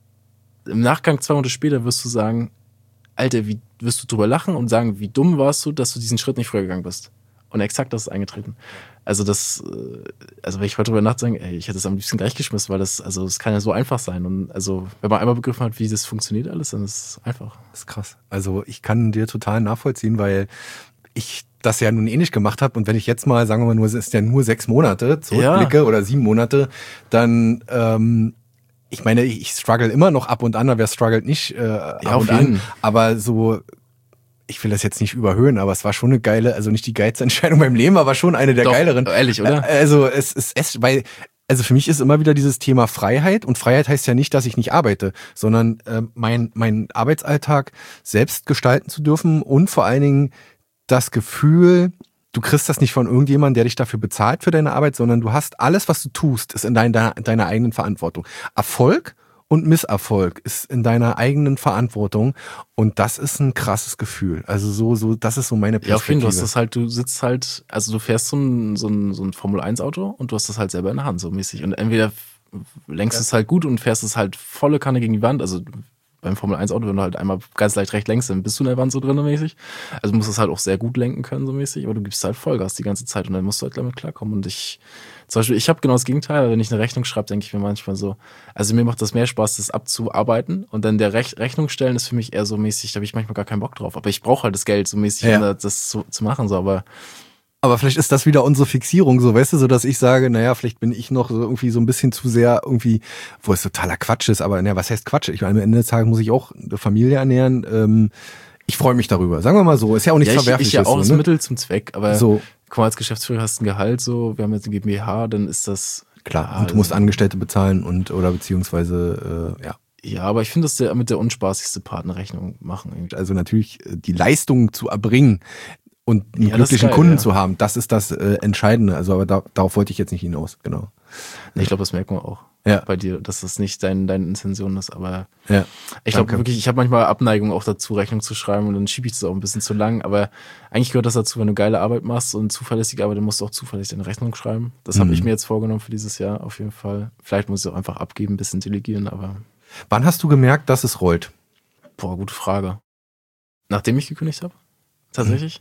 im Nachgang 2 Monate später wirst du sagen, Alter, wie wirst du drüber lachen und sagen, wie dumm warst du, dass du diesen Schritt nicht früher gegangen bist? Und exakt das ist eingetreten. Also wenn ich heute drüber nachdenke, ey, ich hätte es am liebsten gleich geschmissen, weil das kann ja so einfach sein. Und also, wenn man einmal begriffen hat, wie das funktioniert alles, dann ist es einfach. Das ist krass. Also ich kann dir total nachvollziehen, weil ich das ja nun ähnlich gemacht habe. Und wenn ich jetzt mal, sagen wir mal, es ist ja nur 6 Monate zurückblicke oder 7 Monate, dann ich meine, ich struggle immer noch ab und an, aber wer struggelt nicht ab und an. Aber so, ich will das jetzt nicht überhöhen, aber es war schon eine geile, also nicht die geilste Entscheidung beim Leben, aber schon eine der geileren. Ehrlich, oder? Also also für mich ist immer wieder dieses Thema Freiheit und Freiheit heißt ja nicht, dass ich nicht arbeite, sondern mein Arbeitsalltag selbst gestalten zu dürfen und vor allen Dingen das Gefühl, du kriegst das nicht von irgendjemandem, der dich dafür bezahlt für deine Arbeit, sondern du hast alles, was du tust, ist in deiner eigenen Verantwortung. Erfolg und Misserfolg ist in deiner eigenen Verantwortung und das ist ein krasses Gefühl. Also das ist so meine Perspektive. Ja, auf jeden Fall, du sitzt halt, also du fährst so ein Formel-1-Auto und du hast das halt selber in der Hand, so mäßig. Und entweder lenkst es halt gut und fährst es halt volle Kanne gegen die Wand, also beim Formel-1-Auto, wenn du halt einmal ganz leicht rechts lenkst, dann bist du in der Wand so drin mäßig. Also du musst es halt auch sehr gut lenken können, so mäßig, aber du gibst halt Vollgas die ganze Zeit und dann musst du halt damit klarkommen. Und zum Beispiel, ich habe genau das Gegenteil, wenn ich eine Rechnung schreibe, denke ich mir manchmal so, also mir macht das mehr Spaß, das abzuarbeiten und dann der Rechnung stellen ist für mich eher so mäßig, da habe ich manchmal gar keinen Bock drauf, aber ich brauche halt das Geld so mäßig, um das zu machen, so, aber vielleicht ist das wieder unsere Fixierung, so, weißt du, so dass ich sage, naja, vielleicht bin ich noch so irgendwie so ein bisschen zu sehr irgendwie, wo es totaler Quatsch ist, aber naja, was heißt Quatsch? Ich meine, am Ende des Tages muss ich auch eine Familie ernähren. Ich freue mich darüber, sagen wir mal so. Ist ja auch nichts Verwerfliches. Ich ja auch so, das Mittel zum Zweck, aber so. Guck mal, als Geschäftsführer hast du ein Gehalt, so, wir haben jetzt eine GmbH, dann ist das... Klar, und du musst Angestellte bezahlen oder beziehungsweise, ja. Ja, aber ich finde, das ist mit der unspaßigste Partnerrechnung machen. Irgendwie. Also natürlich die Leistung zu erbringen und einen glücklichen Kunden zu haben, das ist das Entscheidende. Also aber darauf wollte ich jetzt nicht hinaus, genau. Ich glaube, das merkt man auch bei dir, dass das nicht deine Intention ist, aber ich glaube wirklich, ich habe manchmal Abneigung auch dazu, Rechnung zu schreiben und dann schiebe ich das auch ein bisschen zu lang, aber eigentlich gehört das dazu, wenn du geile Arbeit machst und zuverlässige Arbeit, dann musst du auch zuverlässig eine Rechnung schreiben. Das habe ich mir jetzt vorgenommen für dieses Jahr auf jeden Fall. Vielleicht muss ich auch einfach abgeben, ein bisschen delegieren, aber... Wann hast du gemerkt, dass es rollt? Boah, gute Frage. Nachdem ich gekündigt habe, tatsächlich.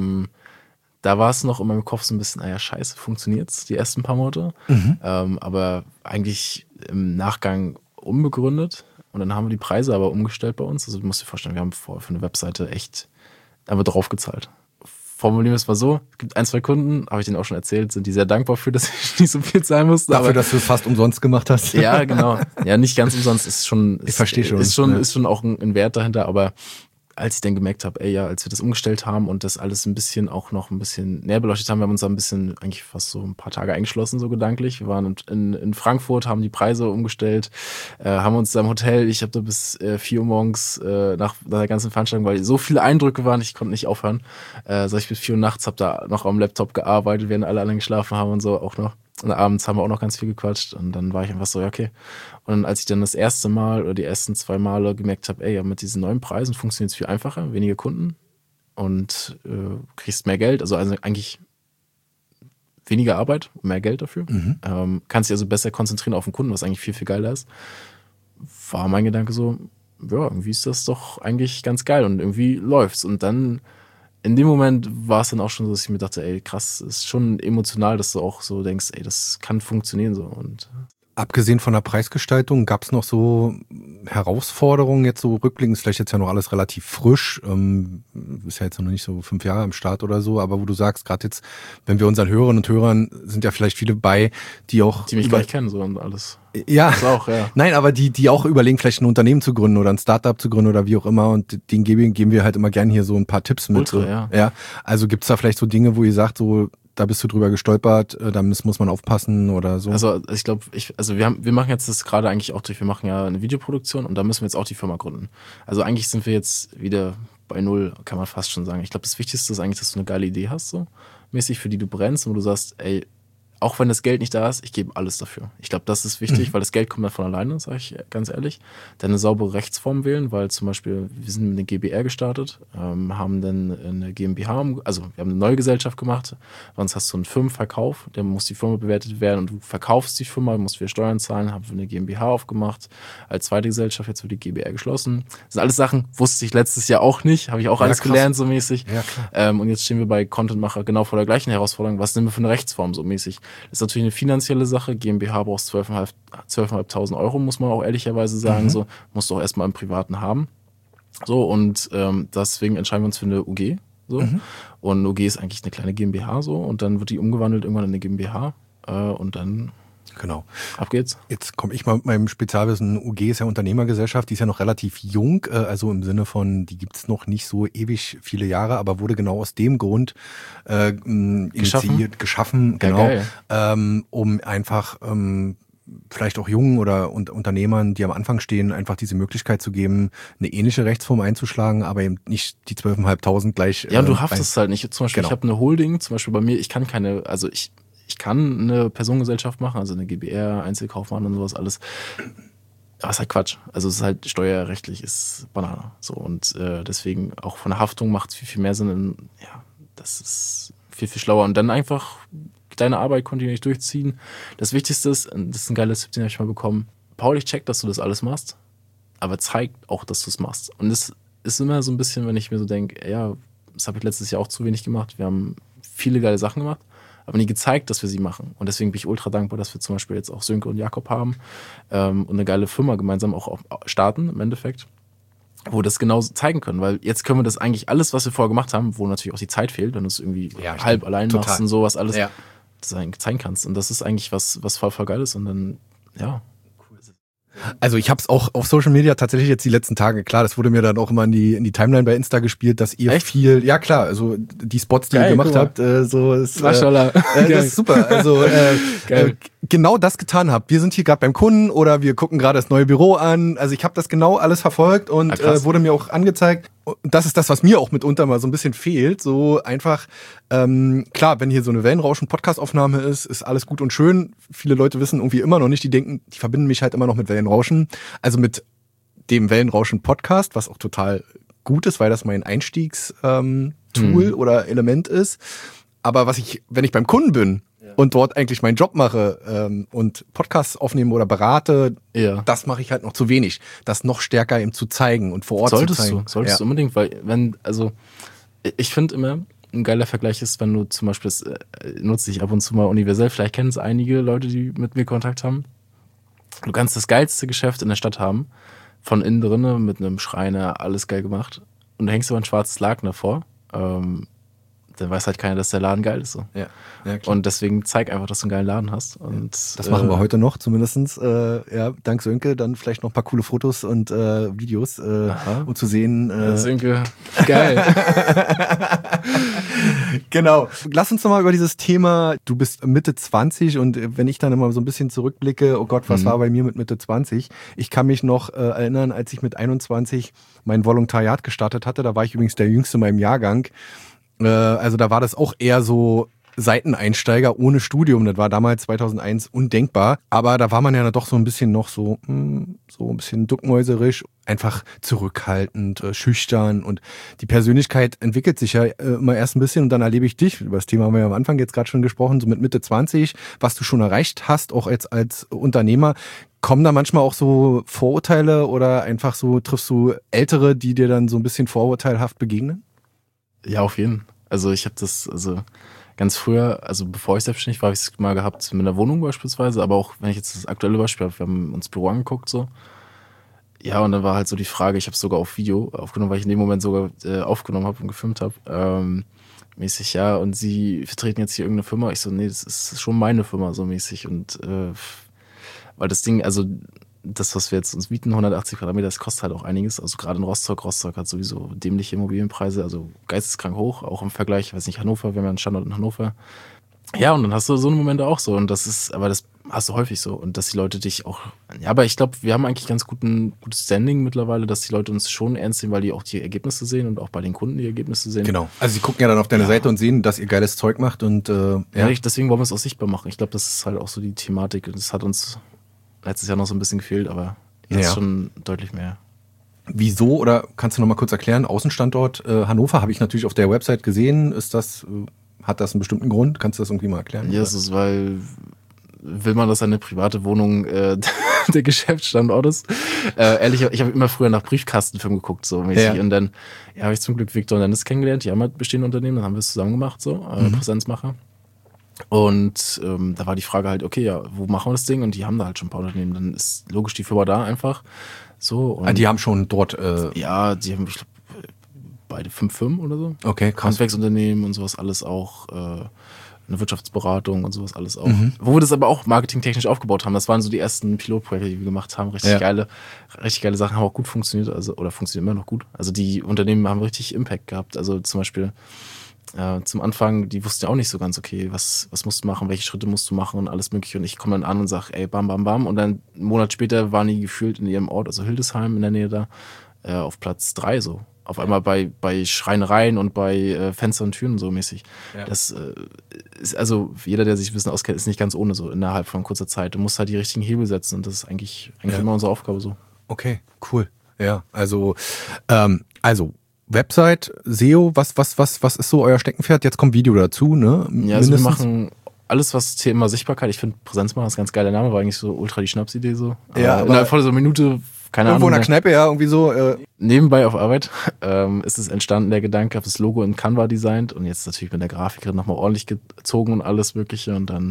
Da war es noch in meinem Kopf so ein bisschen, scheiße, funktioniert's die ersten paar Monate. Aber eigentlich im Nachgang unbegründet. Und dann haben wir die Preise aber umgestellt bei uns. Also du musst dir vorstellen, wir haben vorher für eine Webseite echt einfach drauf gezahlt. Formulieren wir es mal so, es gibt 1, 2 Kunden, habe ich denen auch schon erzählt, sind die sehr dankbar für, dass ich nicht so viel zahlen musste. Dafür, dass du es fast umsonst gemacht hast. Ja, genau. Ja, nicht ganz umsonst, ist schon, ich verstehe schon. Ist schon auch ein Wert dahinter, aber als ich dann gemerkt habe, als wir das umgestellt haben und das alles ein bisschen auch noch ein bisschen näher beleuchtet haben, wir haben uns da ein bisschen eigentlich fast so ein paar Tage eingeschlossen, so gedanklich. Wir waren in Frankfurt, haben die Preise umgestellt, haben uns da im Hotel, ich habe da bis 4 Uhr morgens nach der ganzen Veranstaltung, weil so viele Eindrücke waren, ich konnte nicht aufhören. Ich bis 4 Uhr nachts, habe da noch am Laptop gearbeitet, während alle anderen geschlafen haben und so auch noch. Und abends haben wir auch noch ganz viel gequatscht und dann war ich einfach so, okay. Und dann, als ich dann das erste Mal oder die ersten 2 Male gemerkt habe, mit diesen neuen Preisen funktioniert es viel einfacher, weniger Kunden und kriegst mehr Geld, also eigentlich weniger Arbeit, mehr Geld dafür. Kannst dich also besser konzentrieren auf den Kunden, was eigentlich viel, viel geiler ist. War mein Gedanke so, irgendwie ist das doch eigentlich ganz geil und irgendwie läuft's. Und dann in dem Moment war es dann auch schon so, dass ich mir dachte, krass, ist schon emotional, dass du auch so denkst, das kann funktionieren so. Und abgesehen von der Preisgestaltung, gab es noch so Herausforderungen jetzt so rückblickend? Ist vielleicht jetzt ja noch alles relativ frisch, ist ja jetzt noch nicht so 5 Jahre am Start oder so, aber wo du sagst, gerade jetzt, wenn wir unseren Hörerinnen und Hörern, sind ja vielleicht viele bei, die mich gar nicht kennen so und alles. Ja, das auch, ja. Nein, aber die auch überlegen, vielleicht ein Unternehmen zu gründen oder ein Startup zu gründen oder wie auch immer, und denen geben wir halt immer gerne hier so ein paar Tipps mit. Ultra, ja. Also gibt's da vielleicht so Dinge, wo ihr sagt, so, da bist du drüber gestolpert, da muss man aufpassen oder so? Also ich glaube, wir machen jetzt das gerade eigentlich auch wir machen ja eine Videoproduktion und da müssen wir jetzt auch die Firma gründen. Also eigentlich sind wir jetzt wieder bei Null, kann man fast schon sagen. Ich glaube, das Wichtigste ist eigentlich, dass du eine geile Idee hast, so mäßig, für die du brennst und wo du sagst, auch wenn das Geld nicht da ist, ich gebe alles dafür. Ich glaube, das ist wichtig, weil das Geld kommt dann von alleine, sage ich ganz ehrlich. Dann eine saubere Rechtsform wählen, weil zum Beispiel, wir sind mit einer GbR gestartet, haben dann eine GmbH, also wir haben eine neue Gesellschaft gemacht, sonst hast du einen Firmenverkauf, dann muss die Firma bewertet werden und du verkaufst die Firma, musst wieder Steuern zahlen, haben wir eine GmbH aufgemacht, als zweite Gesellschaft, jetzt wird die GbR geschlossen. Das sind alles Sachen, wusste ich letztes Jahr auch nicht, habe ich auch alles gelernt so mäßig. Ja, klar. Und jetzt stehen wir bei Contentmacher genau vor der gleichen Herausforderung, was nehmen wir für eine Rechtsform so mäßig? Das ist natürlich eine finanzielle Sache. GmbH brauchst 12.500 Euro, muss man auch ehrlicherweise sagen. So, musst du auch erstmal im Privaten haben. So, und deswegen entscheiden wir uns für eine UG. So. Und eine UG ist eigentlich eine kleine GmbH so. Und dann wird die umgewandelt irgendwann in eine GmbH. Und dann genau. Ab geht's. Jetzt komme ich mal mit meinem Spezialwissen. UG ist ja Unternehmergesellschaft, die ist ja noch relativ jung, also im Sinne von, die gibt's noch nicht so ewig viele Jahre, aber wurde genau aus dem Grund geschaffen, genau, um einfach vielleicht auch Jungen oder Unternehmern, die am Anfang stehen, einfach diese Möglichkeit zu geben, eine ähnliche Rechtsform einzuschlagen, aber eben nicht die 12.500 gleich. Ja, und du haftest halt nicht. Zum Beispiel, genau. Ich habe eine Holding, zum Beispiel bei mir, ich kann kann eine Personengesellschaft machen, also eine GbR, Einzelkaufmann und sowas alles. Aber es ist halt Quatsch. Also es ist halt steuerrechtlich, ist Banane. So, und deswegen auch von der Haftung macht es viel, viel mehr Sinn. Das ist viel, viel schlauer. Und dann einfach deine Arbeit kontinuierlich durchziehen. Das Wichtigste ist, das ist ein geiles Tipp, den habe ich mal bekommen. Paul, ich check, dass du das alles machst, aber zeig auch, dass du es machst. Und das ist immer so ein bisschen, wenn ich mir so denke, das habe ich letztes Jahr auch zu wenig gemacht. Wir haben viele geile Sachen gemacht, aber nie gezeigt, dass wir sie machen. Und deswegen bin ich ultra dankbar, dass wir zum Beispiel jetzt auch Sönke und Jakob haben und eine geile Firma gemeinsam auch starten im Endeffekt, wo wir das genau zeigen können. Weil jetzt können wir das eigentlich alles, was wir vorher gemacht haben, wo natürlich auch die Zeit fehlt, wenn du es irgendwie halb allein machst und sowas alles, das zeigen kannst. Und das ist eigentlich was voll geil ist. Und dann, Also ich habe es auch auf Social Media tatsächlich jetzt die letzten Tage, klar, das wurde mir dann auch immer in die Timeline bei Insta gespielt, dass ihr viel, ja klar, also die Spots, die ihr gemacht habt, so ist das ist super. Also genau das getan habt. Wir sind hier gerade beim Kunden oder wir gucken gerade das neue Büro an. Also ich habe das genau alles verfolgt und wurde mir auch angezeigt. das ist das, was mir auch mitunter mal so ein bisschen fehlt. So einfach, klar, wenn hier so eine Wellenrauschen-Podcast-Aufnahme ist alles gut und schön. Viele Leute wissen irgendwie immer noch nicht, die verbinden mich halt immer noch mit Wellenrauschen. Also mit dem Wellenrauschen-Podcast, was auch total gut ist, weil das mein Einstiegs-Tool oder Element ist. Aber wenn ich beim Kunden bin und dort eigentlich meinen Job mache und Podcasts aufnehme oder berate, das mache ich halt noch zu wenig. Das noch stärker eben zu zeigen und vor Ort zu zeigen. Solltest du unbedingt, weil ich finde immer, ein geiler Vergleich ist, wenn du zum Beispiel, das nutze ich ab und zu mal universell, vielleicht kennen es einige Leute, die mit mir Kontakt haben. Du kannst das geilste Geschäft in der Stadt haben, von innen drinnen mit einem Schreiner, alles geil gemacht. Und du hängst aber ein schwarzes Laken davor. Dann weiß halt keiner, dass der Laden geil ist. So. Ja, klar. Und deswegen zeig einfach, dass du einen geilen Laden hast. Und, das machen wir heute noch, zumindestens. Dank Sönke, dann vielleicht noch ein paar coole Fotos und Videos, um zu sehen. Sönke, geil. Genau. Lass uns noch mal über dieses Thema, du bist Mitte 20 und wenn ich dann immer so ein bisschen zurückblicke, oh Gott, was war bei mir mit Mitte 20? Ich kann mich noch erinnern, als ich mit 21 mein Volontariat gestartet hatte, da war ich übrigens der Jüngste in meinem Jahrgang. Also da war das auch eher so Seiteneinsteiger ohne Studium. Das war damals 2001 undenkbar. Aber da war man ja doch so ein bisschen noch so ein bisschen duckmäuserisch, einfach zurückhaltend, schüchtern. Und die Persönlichkeit entwickelt sich ja immer erst ein bisschen und dann erlebe ich dich. Über das Thema haben wir ja am Anfang jetzt gerade schon gesprochen, so mit Mitte 20, was du schon erreicht hast, auch jetzt als Unternehmer. Kommen da manchmal auch so Vorurteile oder einfach so triffst du Ältere, die dir dann so ein bisschen vorurteilhaft begegnen? Ja, auf jeden Fall. Also ich habe das, ganz früher, also bevor ich selbstständig war, habe ich es mal gehabt mit einer Wohnung beispielsweise, aber auch wenn ich jetzt das aktuelle Beispiel habe, wir haben uns Büro angeguckt so. Ja, und dann war halt so die Frage, ich habe es sogar auf Video aufgenommen, weil ich in dem Moment sogar aufgenommen habe und gefilmt habe. Mäßig, ja, und sie vertreten jetzt hier irgendeine Firma. Ich so, nee, das ist schon meine Firma, so mäßig. Und weil das Ding, also das, was wir jetzt uns mieten, 180 Quadratmeter, das kostet halt auch einiges. Also gerade in Rostock hat sowieso dämliche Immobilienpreise, also geisteskrank hoch, auch im Vergleich, ich weiß nicht, Hannover, wir haben ja einen Standort in Hannover. Ja, und dann hast du so eine Momente auch so und das hast du häufig so und dass die Leute dich auch, ja, aber ich glaube, wir haben eigentlich ganz gutes Standing mittlerweile, dass die Leute uns schon ernst nehmen, weil die auch die Ergebnisse sehen und auch bei den Kunden die Ergebnisse sehen. Genau, also sie gucken ja dann auf deine Seite und sehen, dass ihr geiles Zeug macht und deswegen wollen wir es auch sichtbar machen. Ich glaube, das ist halt auch so die Thematik und das hat uns letztes Jahr noch so ein bisschen gefehlt, aber jetzt schon deutlich mehr. Wieso, oder kannst du noch mal kurz erklären, Außenstandort Hannover habe ich natürlich auf der Website gesehen, hat das einen bestimmten Grund? Kannst du das irgendwie mal erklären? Ja, es ist, weil will man, dass eine private Wohnung der Geschäftsstandort ist. Ehrlich, ich habe immer früher nach Briefkastenfilmen geguckt, so mäßig. Ja. Und dann habe ich zum Glück Victor und Dennis kennengelernt, die haben halt bestehende Unternehmen, dann haben wir es zusammen gemacht, so, Präsenzmacher. Und da war die Frage halt, okay, ja, wo machen wir das Ding? Und die haben da halt schon ein paar Unternehmen. Dann ist logisch die Firma da einfach. So. Und die haben schon dort. Ja, die haben, ich glaube, beide 5 Firmen oder so. Okay, krass. Handwerksunternehmen und sowas alles auch. Eine Wirtschaftsberatung und sowas alles auch. Wo wir das aber auch marketingtechnisch aufgebaut haben. Das waren so die ersten Pilotprojekte, die wir gemacht haben. Richtig geile Sachen, haben auch gut funktioniert, oder funktionieren immer noch gut. Also die Unternehmen haben richtig Impact gehabt. Also zum Beispiel zum Anfang, die wussten ja auch nicht so ganz, okay, was musst du machen, welche Schritte musst du machen und alles mögliche. Und ich komme dann an und sage, ey, bam, bam, bam. Und dann einen Monat später waren die gefühlt in ihrem Ort, also Hildesheim in der Nähe da, auf Platz 3 so. Auf einmal bei Schreinereien und bei Fenstern und Türen so mäßig. Ja. Das ist, also jeder, der sich ein bisschen auskennt, ist nicht ganz ohne so innerhalb von kurzer Zeit. Du musst halt die richtigen Hebel setzen und das ist eigentlich immer unsere Aufgabe so. Okay, cool. Ja, also Website, SEO, was ist so euer Steckenpferd? Jetzt kommt Video dazu, ne? Ja, also wir machen alles, was Thema Sichtbarkeit, ich finde Präsenz machen ist ein ganz geiler Name, war eigentlich so ultra die Schnapsidee so. Ja, innerhalb von so einer Minute, keine Ahnung. Irgendwo in der Kneipe, ja, irgendwie so. Nebenbei auf Arbeit ist es entstanden, der Gedanke, habe das Logo in Canva designt und jetzt natürlich mit der Grafikerin nochmal ordentlich gezogen und alles Mögliche und dann,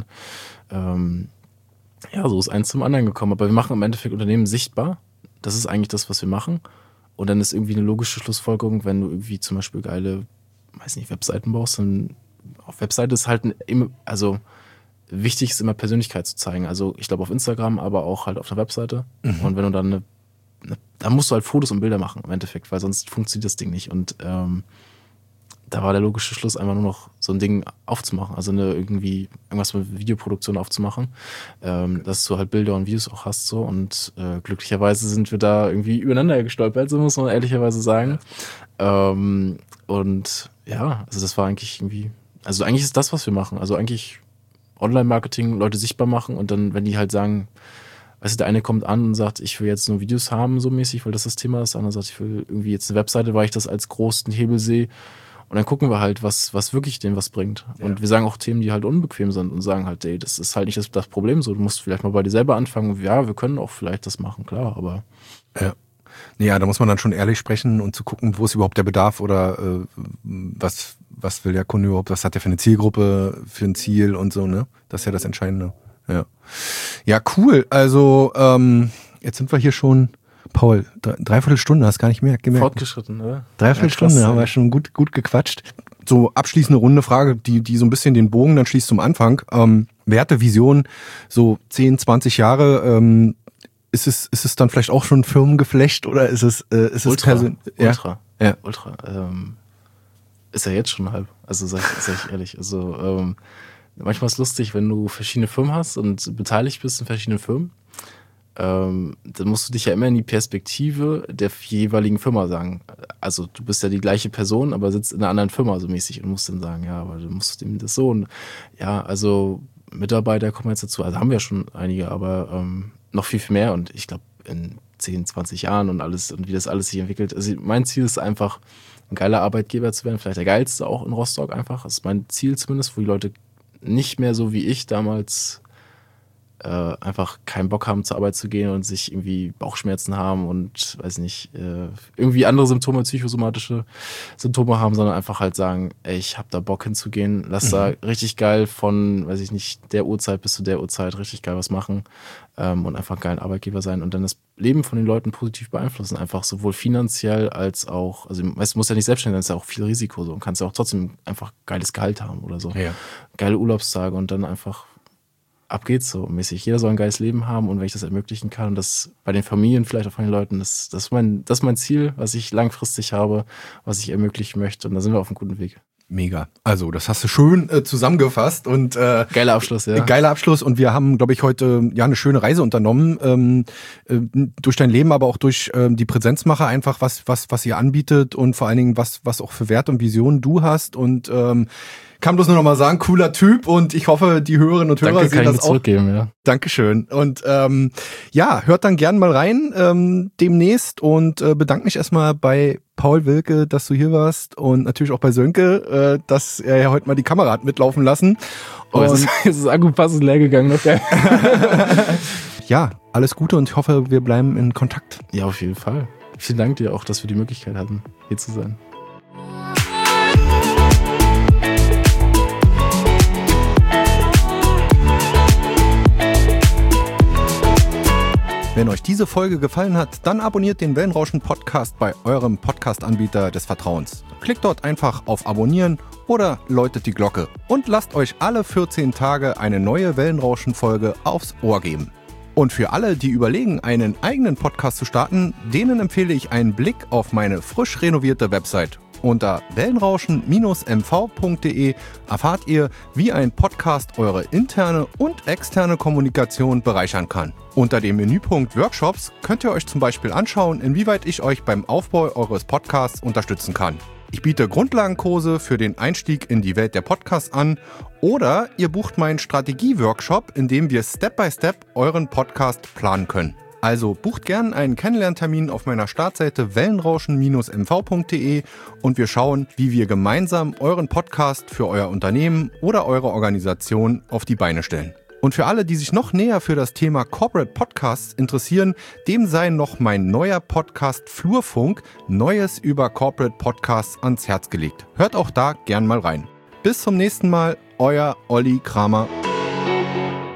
so ist eins zum anderen gekommen. Aber wir machen im Endeffekt Unternehmen sichtbar. Das ist eigentlich das, was wir machen. Und dann ist irgendwie eine logische Schlussfolgerung, wenn du irgendwie zum Beispiel geile, Webseiten baust, dann auf Webseite ist halt wichtig ist immer Persönlichkeit zu zeigen. Also ich glaube auf Instagram, aber auch halt auf der Webseite. Und wenn du dann da musst du halt Fotos und Bilder machen im Endeffekt, weil sonst funktioniert das Ding nicht. Und da war der logische Schluss einfach nur noch so ein Ding aufzumachen, also irgendwas mit Videoproduktion aufzumachen, dass du halt Bilder und Videos auch hast so und glücklicherweise sind wir da irgendwie übereinander gestolpert, so muss man ehrlicherweise sagen. Und ja, also das war eigentlich irgendwie, also eigentlich ist das, was wir machen. Also eigentlich Online-Marketing, Leute sichtbar machen und dann, wenn die halt sagen, weißt du, der eine kommt an und sagt, ich will jetzt nur Videos haben, so mäßig, weil das Thema ist. Der andere sagt, ich will irgendwie jetzt eine Webseite, weil ich das als großen Hebel sehe. Und dann gucken wir halt, was wirklich denen was bringt. Ja. Und wir sagen auch Themen, die halt unbequem sind und sagen halt, ey, das ist halt nicht das Problem so. Du musst vielleicht mal bei dir selber anfangen. Ja, wir können auch vielleicht das machen, klar, aber. Ja, da muss man dann schon ehrlich sprechen und zu gucken, wo ist überhaupt der Bedarf oder was will der Kunde überhaupt, was hat der für eine Zielgruppe, für ein Ziel und so, ne? Das ist ja das Entscheidende. Ja, cool. Also jetzt sind wir hier schon, Paul, dreiviertel Stunde, hast gar nicht mehr gemerkt. Fortgeschritten, oder? Dreiviertel Stunde, haben wir schon gut gequatscht. So abschließende runde Frage, die so ein bisschen den Bogen dann schließt zum Anfang. Werte, Vision, so 10, 20 Jahre, ist es dann vielleicht auch schon Firmengeflecht oder ist es persönlich? Ultra. Ist ja jetzt schon halb. Also sag ich ehrlich. Also manchmal ist es lustig, wenn du verschiedene Firmen hast und beteiligt bist in verschiedenen Firmen, dann musst du dich ja immer in die Perspektive der jeweiligen Firma sagen. Also du bist ja die gleiche Person, aber sitzt in einer anderen Firma so mäßig und musst dann sagen, ja, aber du musst dem das so. Und ja, also Mitarbeiter kommen jetzt dazu, also haben wir schon einige, aber noch viel mehr und ich glaube in 10, 20 Jahren und alles und wie das alles sich entwickelt. Also mein Ziel ist einfach, ein geiler Arbeitgeber zu werden, vielleicht der geilste auch in Rostock einfach. Das ist mein Ziel zumindest, wo die Leute nicht mehr so wie ich damals einfach keinen Bock haben, zur Arbeit zu gehen und sich irgendwie Bauchschmerzen haben und weiß nicht, irgendwie andere Symptome, psychosomatische Symptome haben, sondern einfach halt sagen, ey, ich hab da Bock hinzugehen, lass da richtig geil von, weiß ich nicht, der Uhrzeit bis zu der Uhrzeit richtig geil was machen und einfach ein geiler Arbeitgeber sein und dann das Leben von den Leuten positiv beeinflussen, einfach sowohl finanziell als auch, also weißt, du musst ja nicht selbstständig sein, das ist ja auch viel Risiko so und kannst ja auch trotzdem einfach geiles Gehalt haben oder so. Ja. Geile Urlaubstage und dann einfach ab geht's so mäßig. Jeder soll ein geiles Leben haben und wenn ich das ermöglichen kann und das bei den Familien vielleicht auch von den Leuten, das ist mein Ziel, was ich langfristig habe, was ich ermöglichen möchte und da sind wir auf einem guten Weg. Mega. Also das hast du schön zusammengefasst und geiler Abschluss, ja. Geiler Abschluss und wir haben, glaube ich, heute ja eine schöne Reise unternommen durch dein Leben, aber auch durch die Präsenzmacher einfach was ihr anbietet und vor allen Dingen was auch für Werte und Visionen du hast und kann bloß nur noch mal sagen, cooler Typ und ich hoffe, die Hörerinnen und Hörer sehen das auch. Zurückgeben, ja. Dankeschön. Und ja, hört dann gern mal rein demnächst und bedanke mich erstmal bei Paul Wilke, dass du hier warst und natürlich auch bei Sönke, dass er ja heute mal die Kamera hat mitlaufen lassen. Oh, es ist Akkupass leer gegangen. Okay. Ja, alles Gute und ich hoffe, wir bleiben in Kontakt. Ja, auf jeden Fall. Vielen Dank dir auch, dass wir die Möglichkeit hatten, hier zu sein. Wenn euch diese Folge gefallen hat, dann abonniert den Wellenrauschen-Podcast bei eurem Podcast-Anbieter des Vertrauens. Klickt dort einfach auf Abonnieren oder läutet die Glocke und lasst euch alle 14 Tage eine neue Wellenrauschen-Folge aufs Ohr geben. Und für alle, die überlegen, einen eigenen Podcast zu starten, denen empfehle ich einen Blick auf meine frisch renovierte Website. Unter wellenrauschen-mv.de erfahrt ihr, wie ein Podcast eure interne und externe Kommunikation bereichern kann. Unter dem Menüpunkt Workshops könnt ihr euch zum Beispiel anschauen, inwieweit ich euch beim Aufbau eures Podcasts unterstützen kann. Ich biete Grundlagenkurse für den Einstieg in die Welt der Podcasts an oder ihr bucht meinen Strategie-Workshop, in dem wir Step-by-Step euren Podcast planen können. Also bucht gern einen Kennenlerntermin auf meiner Startseite wellenrauschen-mv.de und wir schauen, wie wir gemeinsam euren Podcast für euer Unternehmen oder eure Organisation auf die Beine stellen. Und für alle, die sich noch näher für das Thema Corporate Podcasts interessieren, dem sei noch mein neuer Podcast Flurfunk, Neues über Corporate Podcasts ans Herz gelegt. Hört auch da gern mal rein. Bis zum nächsten Mal, euer Olli Kramer.